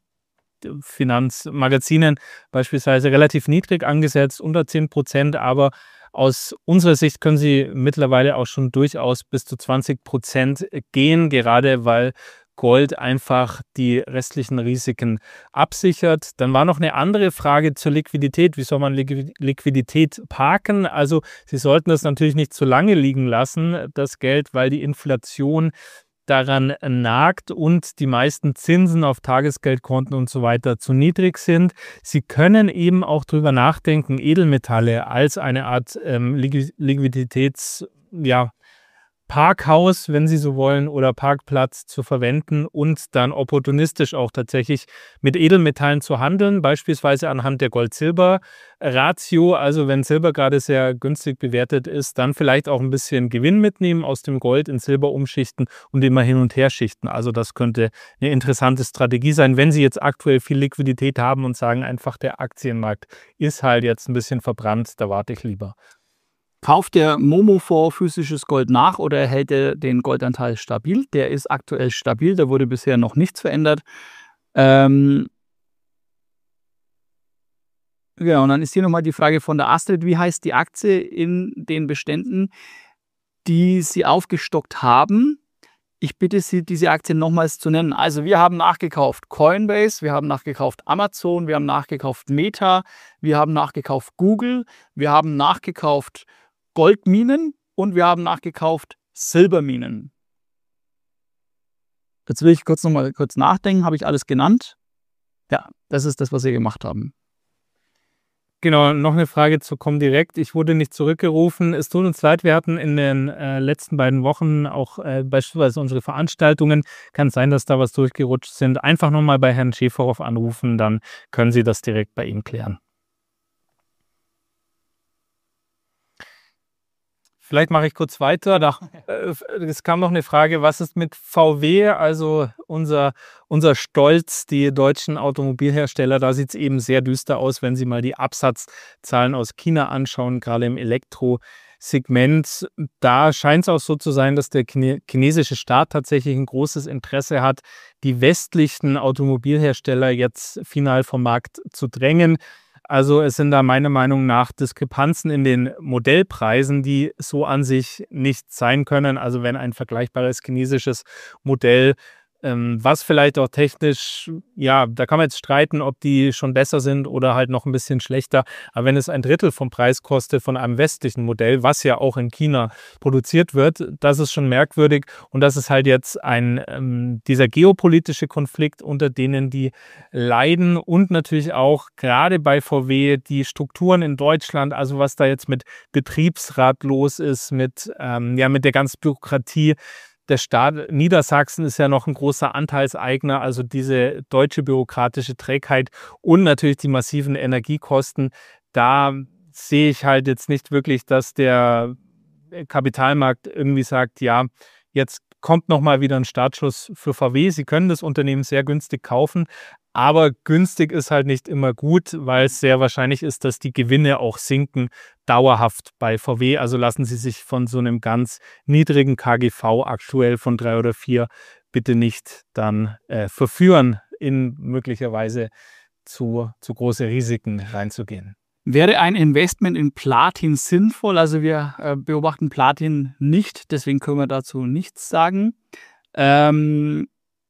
Finanzmagazinen beispielsweise relativ niedrig angesetzt, unter zehn Prozent, aber aus unserer Sicht können Sie mittlerweile auch schon durchaus bis zu zwanzig Prozent gehen, gerade weil Gold einfach die restlichen Risiken absichert. Dann war noch eine andere Frage zur Liquidität. Wie soll man Liquidität parken? Also Sie sollten das natürlich nicht zu lange liegen lassen, das Geld, weil die Inflation daran nagt und die meisten Zinsen auf Tagesgeldkonten und so weiter zu niedrig sind. Sie können eben auch drüber nachdenken, Edelmetalle als eine Art ähm, Liquiditäts, ja, Parkhaus, wenn Sie so wollen, oder Parkplatz zu verwenden und dann opportunistisch auch tatsächlich mit Edelmetallen zu handeln, beispielsweise anhand der Gold-Silber-Ratio. Also wenn Silber gerade sehr günstig bewertet ist, dann vielleicht auch ein bisschen Gewinn mitnehmen aus dem Gold in Silber umschichten und immer hin und her schichten. Also das könnte eine interessante Strategie sein, wenn Sie jetzt aktuell viel Liquidität haben und sagen einfach, der Aktienmarkt ist halt jetzt ein bisschen verbrannt, da warte ich lieber. Kauft der Momo-Fonds physisches Gold nach oder hält er den Goldanteil stabil? Der ist aktuell stabil, da wurde bisher noch nichts verändert. Ähm ja, und dann ist hier nochmal die Frage von der Astrid, wie heißt die Aktie in den Beständen, die Sie aufgestockt haben? Ich bitte Sie, diese Aktien nochmals zu nennen. Also wir haben nachgekauft Coinbase, wir haben nachgekauft Amazon, wir haben nachgekauft Meta, wir haben nachgekauft Google, wir haben nachgekauft Goldminen und wir haben nachgekauft Silberminen. Jetzt will ich kurz noch mal kurz nachdenken. Habe ich alles genannt? Ja, das ist das, was wir gemacht haben. Genau, noch eine Frage zu Comdirect. Ich wurde nicht zurückgerufen. Es tut uns leid, wir hatten in den äh, letzten beiden Wochen auch äh, beispielsweise unsere Veranstaltungen. Kann sein, dass da was durchgerutscht sind. Einfach nochmal bei Herrn Schäferhoff anrufen, dann können Sie das direkt bei ihm klären. Vielleicht mache ich kurz weiter. Da, äh, es kam noch eine Frage, was ist mit V W, also unser, unser Stolz, die deutschen Automobilhersteller. Da sieht es eben sehr düster aus, wenn Sie mal die Absatzzahlen aus China anschauen, gerade im Elektrosegment. Da scheint es auch so zu sein, dass der chinesische Staat tatsächlich ein großes Interesse hat, die westlichen Automobilhersteller jetzt final vom Markt zu drängen. Also es sind da meiner Meinung nach Diskrepanzen in den Modellpreisen, die so an sich nicht sein können. Also wenn ein vergleichbares chinesisches Modell, ähm, was vielleicht auch technisch, ja, da kann man jetzt streiten, ob die schon besser sind oder halt noch ein bisschen schlechter. Aber wenn es ein Drittel vom Preis kostet von einem westlichen Modell, was ja auch in China produziert wird, das ist schon merkwürdig. Und das ist halt jetzt ein ähm, dieser geopolitische Konflikt, unter denen die leiden und natürlich auch gerade bei V W die Strukturen in Deutschland, also was da jetzt mit Betriebsrat los ist, mit, ähm, ja, mit der ganzen Bürokratie. Der Staat Niedersachsen ist ja noch ein großer Anteilseigner, also diese deutsche bürokratische Trägheit und natürlich die massiven Energiekosten. Da sehe ich halt jetzt nicht wirklich, dass der Kapitalmarkt irgendwie sagt, ja, jetzt kommt nochmal wieder ein Startschuss für V W. Sie können das Unternehmen sehr günstig kaufen, aber günstig ist halt nicht immer gut, weil es sehr wahrscheinlich ist, dass die Gewinne auch sinken, dauerhaft bei V W. Also lassen Sie sich von so einem ganz niedrigen K G V aktuell von drei oder vier bitte nicht dann äh, verführen, in möglicherweise zu, zu große Risiken reinzugehen. Wäre ein Investment in Platin sinnvoll? Also wir äh, beobachten Platin nicht, deswegen können wir dazu nichts sagen. Ähm,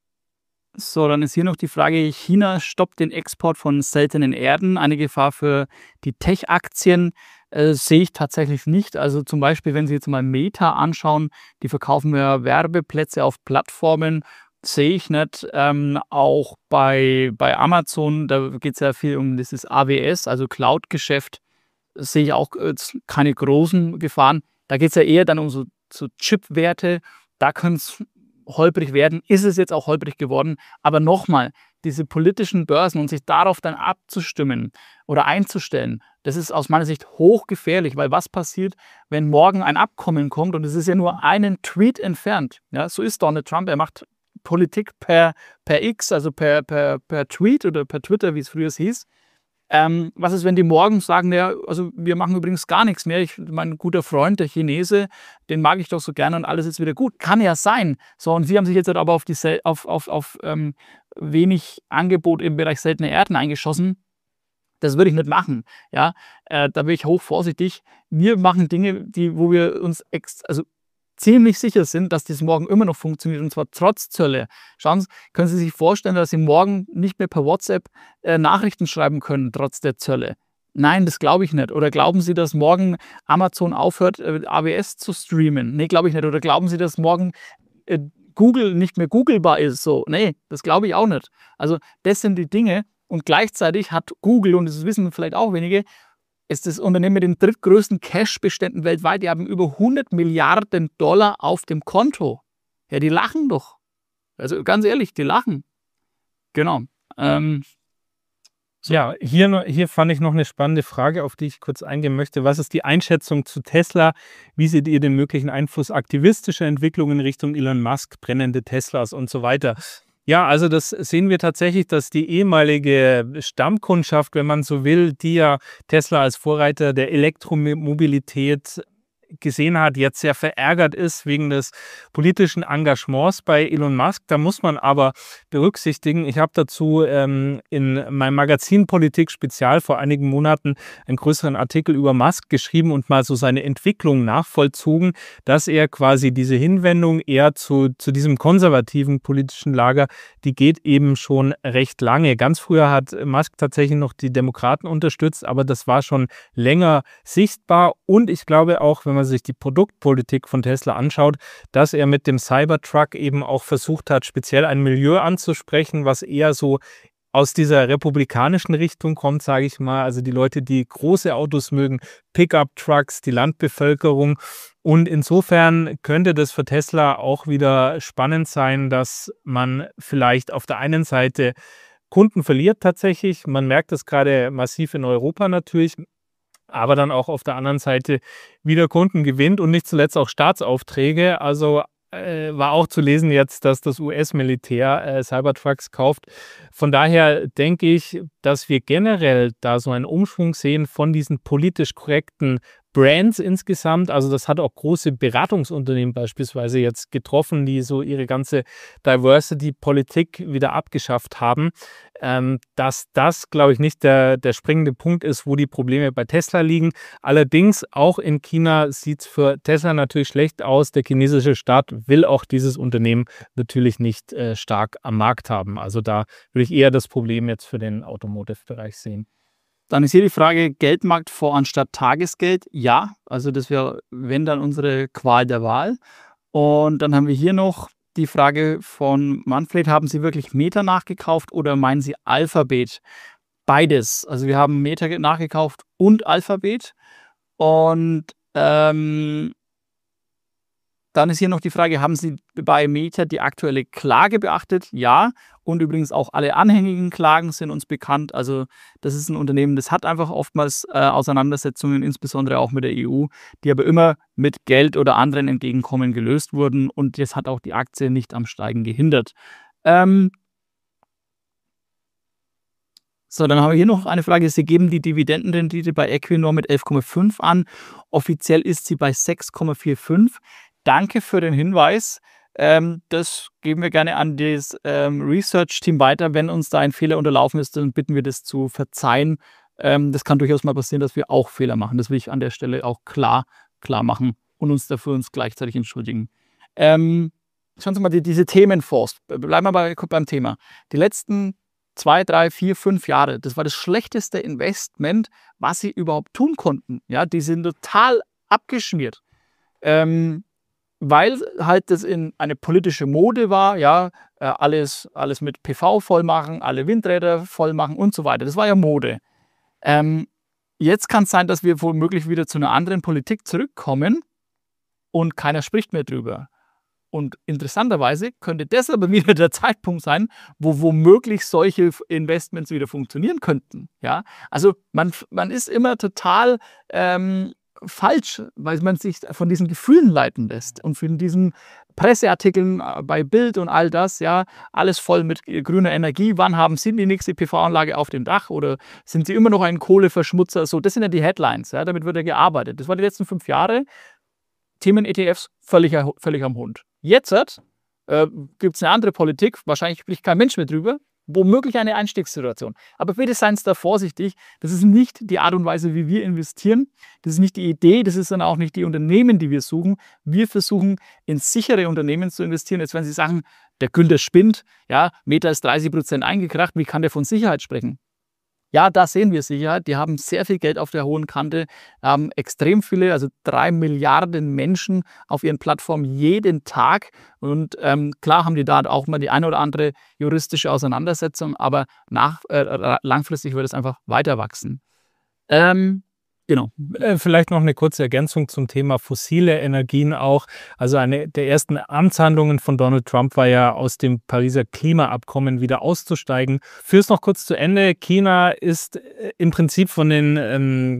so, dann ist hier noch die Frage, China stoppt den Export von seltenen Erden. Eine Gefahr für die Tech-Aktien äh, sehe ich tatsächlich nicht. Also zum Beispiel, wenn Sie jetzt mal Meta anschauen, die verkaufen ja Werbeplätze auf Plattformen, sehe ich nicht. Ähm, auch bei, bei Amazon, da geht es ja viel um dieses A W S, also Cloud-Geschäft, sehe ich auch äh, keine großen Gefahren. Da geht es ja eher dann um so, so Chip-Werte. Da können es holprig werden, ist es jetzt auch holprig geworden. Aber nochmal, diese politischen Börsen und sich darauf dann abzustimmen oder einzustellen, das ist aus meiner Sicht hochgefährlich, weil was passiert, wenn morgen ein Abkommen kommt und es ist ja nur einen Tweet entfernt. Ja, so ist Donald Trump, er macht Politik per, per X, also per, per, per Tweet oder per Twitter, wie es früher hieß. Ähm, was ist, wenn die morgen sagen, ja, also wir machen übrigens gar nichts mehr. Ich, mein guter Freund, der Chinese, den mag ich doch so gerne und alles ist wieder gut. Kann ja sein. So, und sie haben sich jetzt aber auf, die, auf, auf, auf ähm, wenig Angebot im Bereich seltene Erden eingeschossen. Das würde ich nicht machen. Ja? Äh, da bin ich hoch vorsichtig. Wir machen Dinge, die, wo wir uns ex also ziemlich sicher sind, dass das morgen immer noch funktioniert und zwar trotz Zölle. Schauen Sie, können Sie sich vorstellen, dass Sie morgen nicht mehr per WhatsApp äh, Nachrichten schreiben können, trotz der Zölle? Nein, das glaube ich nicht. Oder glauben Sie, dass morgen Amazon aufhört, äh, A W S zu streamen? Nee, glaube ich nicht. Oder glauben Sie, dass morgen äh, Google nicht mehr googelbar ist. So, nee, das glaube ich auch nicht. Also das sind die Dinge. Und gleichzeitig hat Google, und das wissen vielleicht auch wenige, ist das Unternehmen mit den drittgrößten Cash-Beständen weltweit. Die haben über hundert Milliarden Dollar auf dem Konto. Ja, die lachen doch. Also ganz ehrlich, die lachen. Genau. Ähm, So. Ja, hier, hier fand ich noch eine spannende Frage, auf die ich kurz eingehen möchte. Was ist die Einschätzung zu Tesla? Wie seht ihr den möglichen Einfluss aktivistischer Entwicklungen in Richtung Elon Musk, brennende Teslas und so weiter? Ja, also das sehen wir tatsächlich, dass die ehemalige Stammkundschaft, wenn man so will, die ja Tesla als Vorreiter der Elektromobilität gesehen hat, jetzt sehr verärgert ist wegen des politischen Engagements bei Elon Musk. Da muss man aber berücksichtigen, ich habe dazu ähm, in meinem Magazin Politik Spezial vor einigen Monaten einen größeren Artikel über Musk geschrieben und mal so seine Entwicklung nachvollzogen, dass er quasi diese Hinwendung eher zu, zu diesem konservativen politischen Lager, die geht eben schon recht lange. Ganz früher hat Musk tatsächlich noch die Demokraten unterstützt, aber das war schon länger sichtbar und ich glaube auch, wenn man sich die Produktpolitik von Tesla anschaut, dass er mit dem Cybertruck eben auch versucht hat, speziell ein Milieu anzusprechen, was eher so aus dieser republikanischen Richtung kommt, sage ich mal. Also die Leute, die große Autos mögen, Pickup-Trucks, die Landbevölkerung. Und insofern könnte das für Tesla auch wieder spannend sein, dass man vielleicht auf der einen Seite Kunden verliert tatsächlich. Man merkt das gerade massiv in Europa natürlich. Aber dann auch auf der anderen Seite wieder Kunden gewinnt und nicht zuletzt auch Staatsaufträge. Also äh, war auch zu lesen jetzt, dass das U S-Militär äh, Cybertrucks kauft. Von daher denke ich, dass wir generell da so einen Umschwung sehen von diesen politisch korrekten Brands insgesamt. Also das hat auch große Beratungsunternehmen beispielsweise jetzt getroffen, die so ihre ganze Diversity-Politik wieder abgeschafft haben. Ähm, dass das, glaube ich, nicht der, der springende Punkt ist, wo die Probleme bei Tesla liegen. Allerdings auch in China sieht es für Tesla natürlich schlecht aus. Der chinesische Staat will auch dieses Unternehmen natürlich nicht äh, stark am Markt haben. Also da würde ich eher das Problem jetzt für den Automotive-Bereich sehen. Dann ist hier die Frage, Geldmarktfonds anstatt Tagesgeld? Ja, also das wäre, wenn dann unsere Qual der Wahl. Und dann haben wir hier noch die Frage von Manfred, haben Sie wirklich Meta nachgekauft oder meinen Sie Alphabet? Beides. Also wir haben Meta nachgekauft und Alphabet. Und ähm, dann ist hier noch die Frage, haben Sie bei Meta die aktuelle Klage beachtet? Ja. Und übrigens auch alle anhängigen Klagen sind uns bekannt. Also das ist ein Unternehmen, das hat einfach oftmals äh, Auseinandersetzungen, insbesondere auch mit der E U, die aber immer mit Geld oder anderen Entgegenkommen gelöst wurden. Und das hat auch die Aktie nicht am Steigen gehindert. Ähm so, dann haben wir hier noch eine Frage. Sie geben die Dividendenrendite bei Equinor mit elf Komma fünf an. Offiziell ist sie bei sechs Komma fünfundvierzig. Danke für den Hinweis. Ähm, das geben wir gerne an das ähm, Research-Team weiter. Wenn uns da ein Fehler unterlaufen ist, dann bitten wir das zu verzeihen. Ähm, das kann durchaus mal passieren, dass wir auch Fehler machen. Das will ich an der Stelle auch klar, klar machen und uns dafür uns gleichzeitig entschuldigen. Ähm, schauen Sie mal, die, diese Themenfonds. Bleiben wir bei, beim Thema. Die letzten zwei, drei, vier, fünf Jahre, das war das schlechteste Investment, was Sie überhaupt tun konnten. Ja, die sind total abgeschmiert. Ähm, weil halt das in eine politische Mode war, ja, äh, alles, alles mit P V voll machen, alle Windräder voll machen und so weiter. Das war ja Mode. Ähm, jetzt kann es sein, dass wir womöglich wieder zu einer anderen Politik zurückkommen und keiner spricht mehr drüber. Und interessanterweise könnte das aber wieder der Zeitpunkt sein, wo womöglich solche Investments wieder funktionieren könnten. Ja? Also man, man ist immer total ähm, falsch, weil man sich von diesen Gefühlen leiten lässt und von diesen Presseartikeln bei Bild und all das, ja, alles voll mit grüner Energie. Wann haben Sie die nächste P V-Anlage auf dem Dach oder sind Sie immer noch ein Kohleverschmutzer? So, das sind ja die Headlines, ja, damit wird ja gearbeitet. Das war die letzten fünf Jahre. Themen-E T Fs völlig, völlig am Hund. Jetzt äh, gibt es eine andere Politik, wahrscheinlich spricht kein Mensch mehr drüber, womöglich eine Einstiegssituation. Aber bitte seien Sie da vorsichtig. Das ist nicht die Art und Weise, wie wir investieren. Das ist nicht die Idee, das ist dann auch nicht die Unternehmen, die wir suchen. Wir versuchen, in sichere Unternehmen zu investieren. Jetzt, wenn Sie sagen, der Günther spinnt, ja, Meta ist dreißig Prozent eingekracht, wie kann der von Sicherheit sprechen? ja, da sehen wir Sicherheit. Die haben sehr viel Geld auf der hohen Kante, haben extrem viele, also drei Milliarden Menschen auf ihren Plattformen jeden Tag. Und ähm, klar haben die da auch mal die eine oder andere juristische Auseinandersetzung, aber nach, äh, langfristig wird es einfach weiter wachsen. Ähm, Genau. Vielleicht noch eine kurze Ergänzung zum Thema fossile Energien auch. Also eine der ersten Amtshandlungen von Donald Trump war ja, aus dem Pariser Klimaabkommen wieder auszusteigen. Führe es noch kurz zu Ende. China ist im Prinzip von den ähm,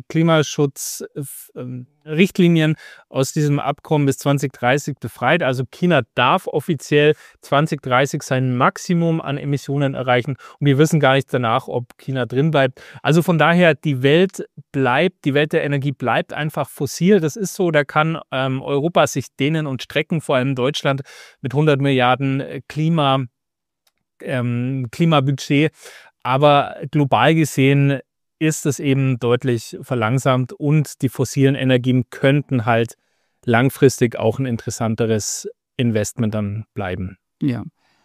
Klimaschutzrichtlinien ähm, aus diesem Abkommen bis zwanzig dreißig befreit. Also China darf offiziell zwanzig dreißig sein Maximum an Emissionen erreichen. Und wir wissen gar nicht danach, ob China drin bleibt. Also von daher, die Welt bleibt, die Welt der Energie bleibt einfach fossil. Das ist so, da kann ähm, Europa sich dehnen und strecken, vor allem Deutschland mit hundert Milliarden Klima, ähm, Klimabudget. Aber global gesehen ist es eben deutlich verlangsamt und die fossilen Energien könnten halt langfristig auch ein interessanteres Investment dann bleiben. Ja,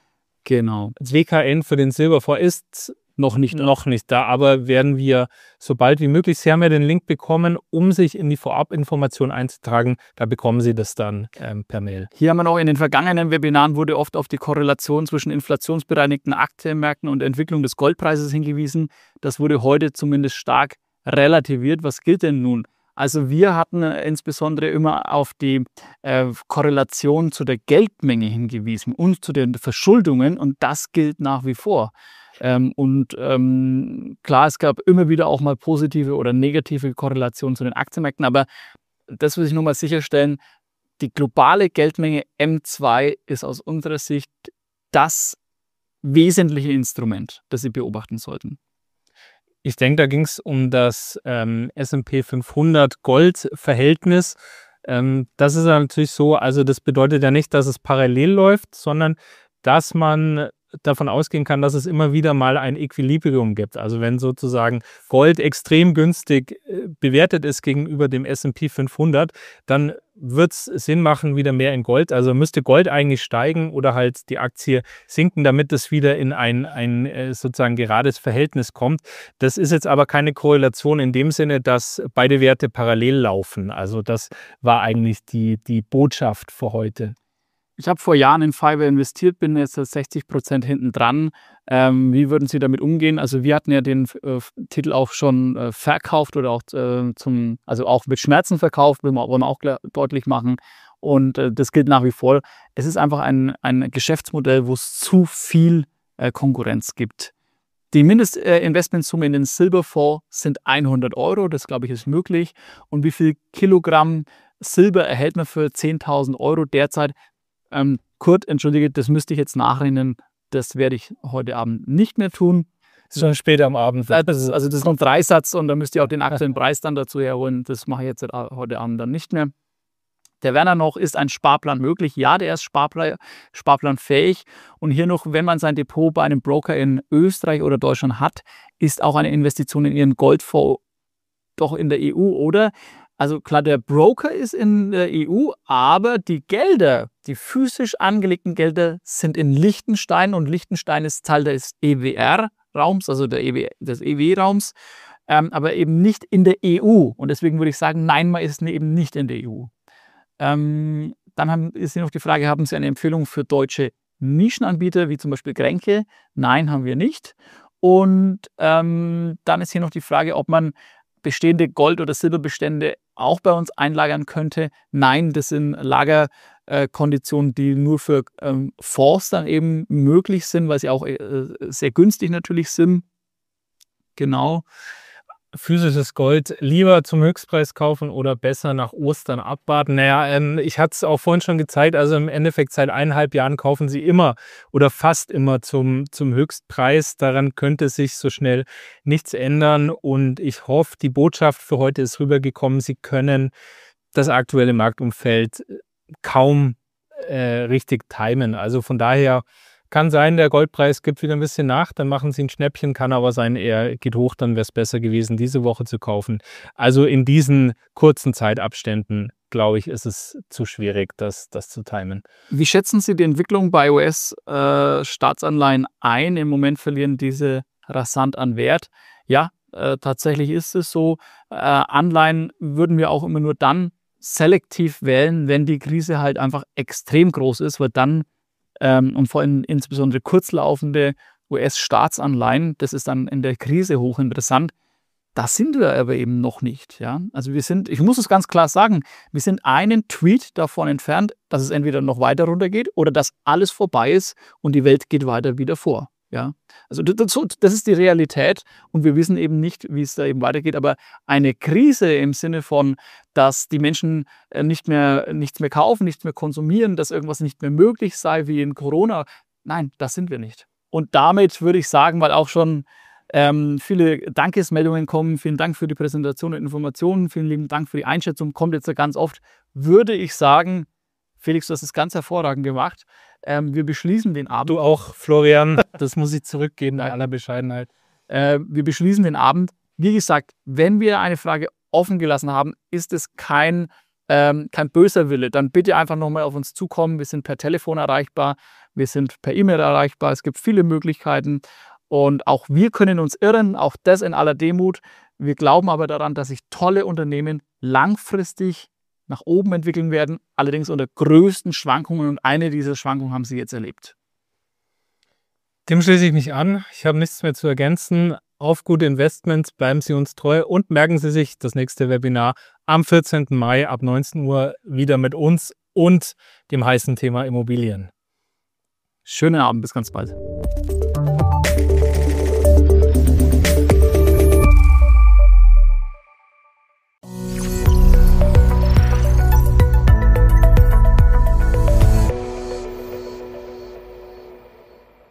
genau. W K N für den Silberfonds ist noch nicht, noch nicht da, aber werden wir so bald wie möglich. Sie haben ja den Link bekommen, um sich in die Vorabinformation einzutragen. Da bekommen Sie das dann ähm, per Mail. Hier haben wir noch in den vergangenen Webinaren wurde oft auf die Korrelation zwischen inflationsbereinigten Aktienmärkten und Entwicklung des Goldpreises hingewiesen. Das wurde heute zumindest stark relativiert. Was gilt denn nun? Also wir hatten äh, insbesondere immer auf die äh, Korrelation zu der Geldmenge hingewiesen und zu den Verschuldungen, und das gilt nach wie vor. Ähm, und ähm, klar, es gab immer wieder auch mal positive oder negative Korrelationen zu den Aktienmärkten, aber das will ich nur mal sicherstellen, die globale Geldmenge M zwei ist aus unserer Sicht das wesentliche Instrument, das Sie beobachten sollten. Ich denke, da ging es um das ähm, S und P fünfhundert Gold-Verhältnis. Ähm, das ist ja natürlich so, also das bedeutet ja nicht, dass es parallel läuft, sondern dass man davon ausgehen kann, dass es immer wieder mal ein Equilibrium gibt. Also wenn sozusagen Gold extrem günstig bewertet ist gegenüber dem S und P fünfhundert, dann wird es Sinn machen, wieder mehr in Gold. Also müsste Gold eigentlich steigen oder halt die Aktie sinken, damit es wieder in ein, ein sozusagen gerades Verhältnis kommt. Das ist jetzt aber keine Korrelation in dem Sinne, dass beide Werte parallel laufen. Also das war eigentlich die, die Botschaft für heute. Ich habe vor Jahren in Fiverr investiert, bin jetzt sechzig Prozent hinten dran. Ähm, wie würden Sie damit umgehen? Also wir hatten ja den äh, Titel auch schon äh, verkauft oder auch äh, zum, also auch mit Schmerzen verkauft, wollen wir, wollen wir auch deutlich machen. Und äh, das gilt nach wie vor. Es ist einfach ein, ein Geschäftsmodell, wo es zu viel äh, Konkurrenz gibt. Die Mindestinvestmentsumme in den Silberfonds sind hundert Euro, das glaube ich ist möglich. Und wie viel Kilogramm Silber erhält man für zehntausend Euro derzeit? Ähm, Kurt, entschuldige, das müsste ich jetzt nachrechnen. Das werde ich heute Abend nicht mehr tun. Schon später am Abend. Das ist, also das ist noch ein Dreisatz und da müsst ihr auch den aktuellen Preis dann dazu herholen. Das mache ich jetzt heute Abend dann nicht mehr. Der Werner noch, ist ein Sparplan möglich? Ja, der ist Sparplan, sparplanfähig. Und hier noch, wenn man sein Depot bei einem Broker in Österreich oder Deutschland hat, ist auch eine Investition in Ihren Goldfonds doch in der E U, oder? Also klar, der Broker ist in der E U, aber die Gelder, die physisch angelegten Gelder sind in Liechtenstein, und Liechtenstein ist Teil des E W R-Raums, also der E W, des E W raums, ähm, aber eben nicht in der E U. Und deswegen würde ich sagen, nein, man ist eben nicht in der E U. Ähm, dann haben, ist hier noch die Frage, haben Sie eine Empfehlung für deutsche Nischenanbieter, wie zum Beispiel Grenke? Nein, haben wir nicht. Und ähm, dann ist hier noch die Frage, ob man bestehende Gold- oder Silberbestände auch bei uns einlagern könnte. Nein, das sind Lagerkonditionen, äh, die nur für ähm, Fonds dann eben möglich sind, weil sie auch äh, sehr günstig natürlich sind. Genau. Physisches Gold lieber zum Höchstpreis kaufen oder besser nach Ostern abwarten? Naja, ähm, ich hatte es auch vorhin schon gezeigt, also im Endeffekt seit eineinhalb Jahren kaufen Sie immer oder fast immer zum, zum Höchstpreis. Daran könnte sich so schnell nichts ändern, und ich hoffe, die Botschaft für heute ist rübergekommen. Sie können das aktuelle Marktumfeld kaum äh, richtig timen. Also von daher kann sein, der Goldpreis gibt wieder ein bisschen nach, dann machen Sie ein Schnäppchen, kann aber sein, er geht hoch, dann wäre es besser gewesen, diese Woche zu kaufen. Also in diesen kurzen Zeitabständen, glaube ich, ist es zu schwierig, das, das zu timen. Wie schätzen Sie die Entwicklung bei U S-Staatsanleihen äh, ein? Im Moment verlieren diese rasant an Wert. Ja, Äh, tatsächlich ist es so, äh, Anleihen würden wir auch immer nur dann selektiv wählen, wenn die Krise halt einfach extrem groß ist, weil dann ähm, und vor allem insbesondere kurzlaufende U S-Staatsanleihen, das ist dann in der Krise hochinteressant. Da sind wir aber eben noch nicht. Ja? Also wir sind, ich muss es ganz klar sagen, wir sind einen Tweet davon entfernt, dass es entweder noch weiter runtergeht oder dass alles vorbei ist und die Welt geht weiter wieder vor. Ja? Also das, das ist die Realität und wir wissen eben nicht, wie es da eben weitergeht. Aber eine Krise im Sinne von, dass die Menschen nicht mehr, nichts mehr kaufen, nichts mehr konsumieren, dass irgendwas nicht mehr möglich sei wie in Corona, nein, das sind wir nicht. Und damit würde ich sagen, weil auch schon Ähm, viele Dankesmeldungen kommen. Vielen Dank für die Präsentation und Informationen. Vielen lieben Dank für die Einschätzung. Kommt jetzt ganz oft. Würde ich sagen, Felix, du hast es ganz hervorragend gemacht. Ähm, wir beschließen den Abend. Du auch, Florian. Das muss ich zurückgeben, in aller Bescheidenheit. Äh, wir beschließen den Abend. Wie gesagt, wenn wir eine Frage offen gelassen haben, ist es kein, ähm, kein böser Wille. Dann bitte einfach nochmal auf uns zukommen. Wir sind per Telefon erreichbar. Wir sind per E-Mail erreichbar. Es gibt viele Möglichkeiten. Und auch wir können uns irren, auch das in aller Demut. Wir glauben aber daran, dass sich tolle Unternehmen langfristig nach oben entwickeln werden, allerdings unter größten Schwankungen. Und eine dieser Schwankungen haben Sie jetzt erlebt. Dem schließe ich mich an. Ich habe nichts mehr zu ergänzen. Auf gute Investments, bleiben Sie uns treu und merken Sie sich das nächste Webinar am vierzehnten Mai ab neunzehn Uhr wieder mit uns und dem heißen Thema Immobilien. Schönen Abend, bis ganz bald.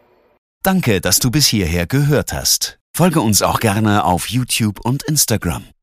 Danke, dass du bis hierher gehört hast. Folge uns auch gerne auf YouTube und Instagram.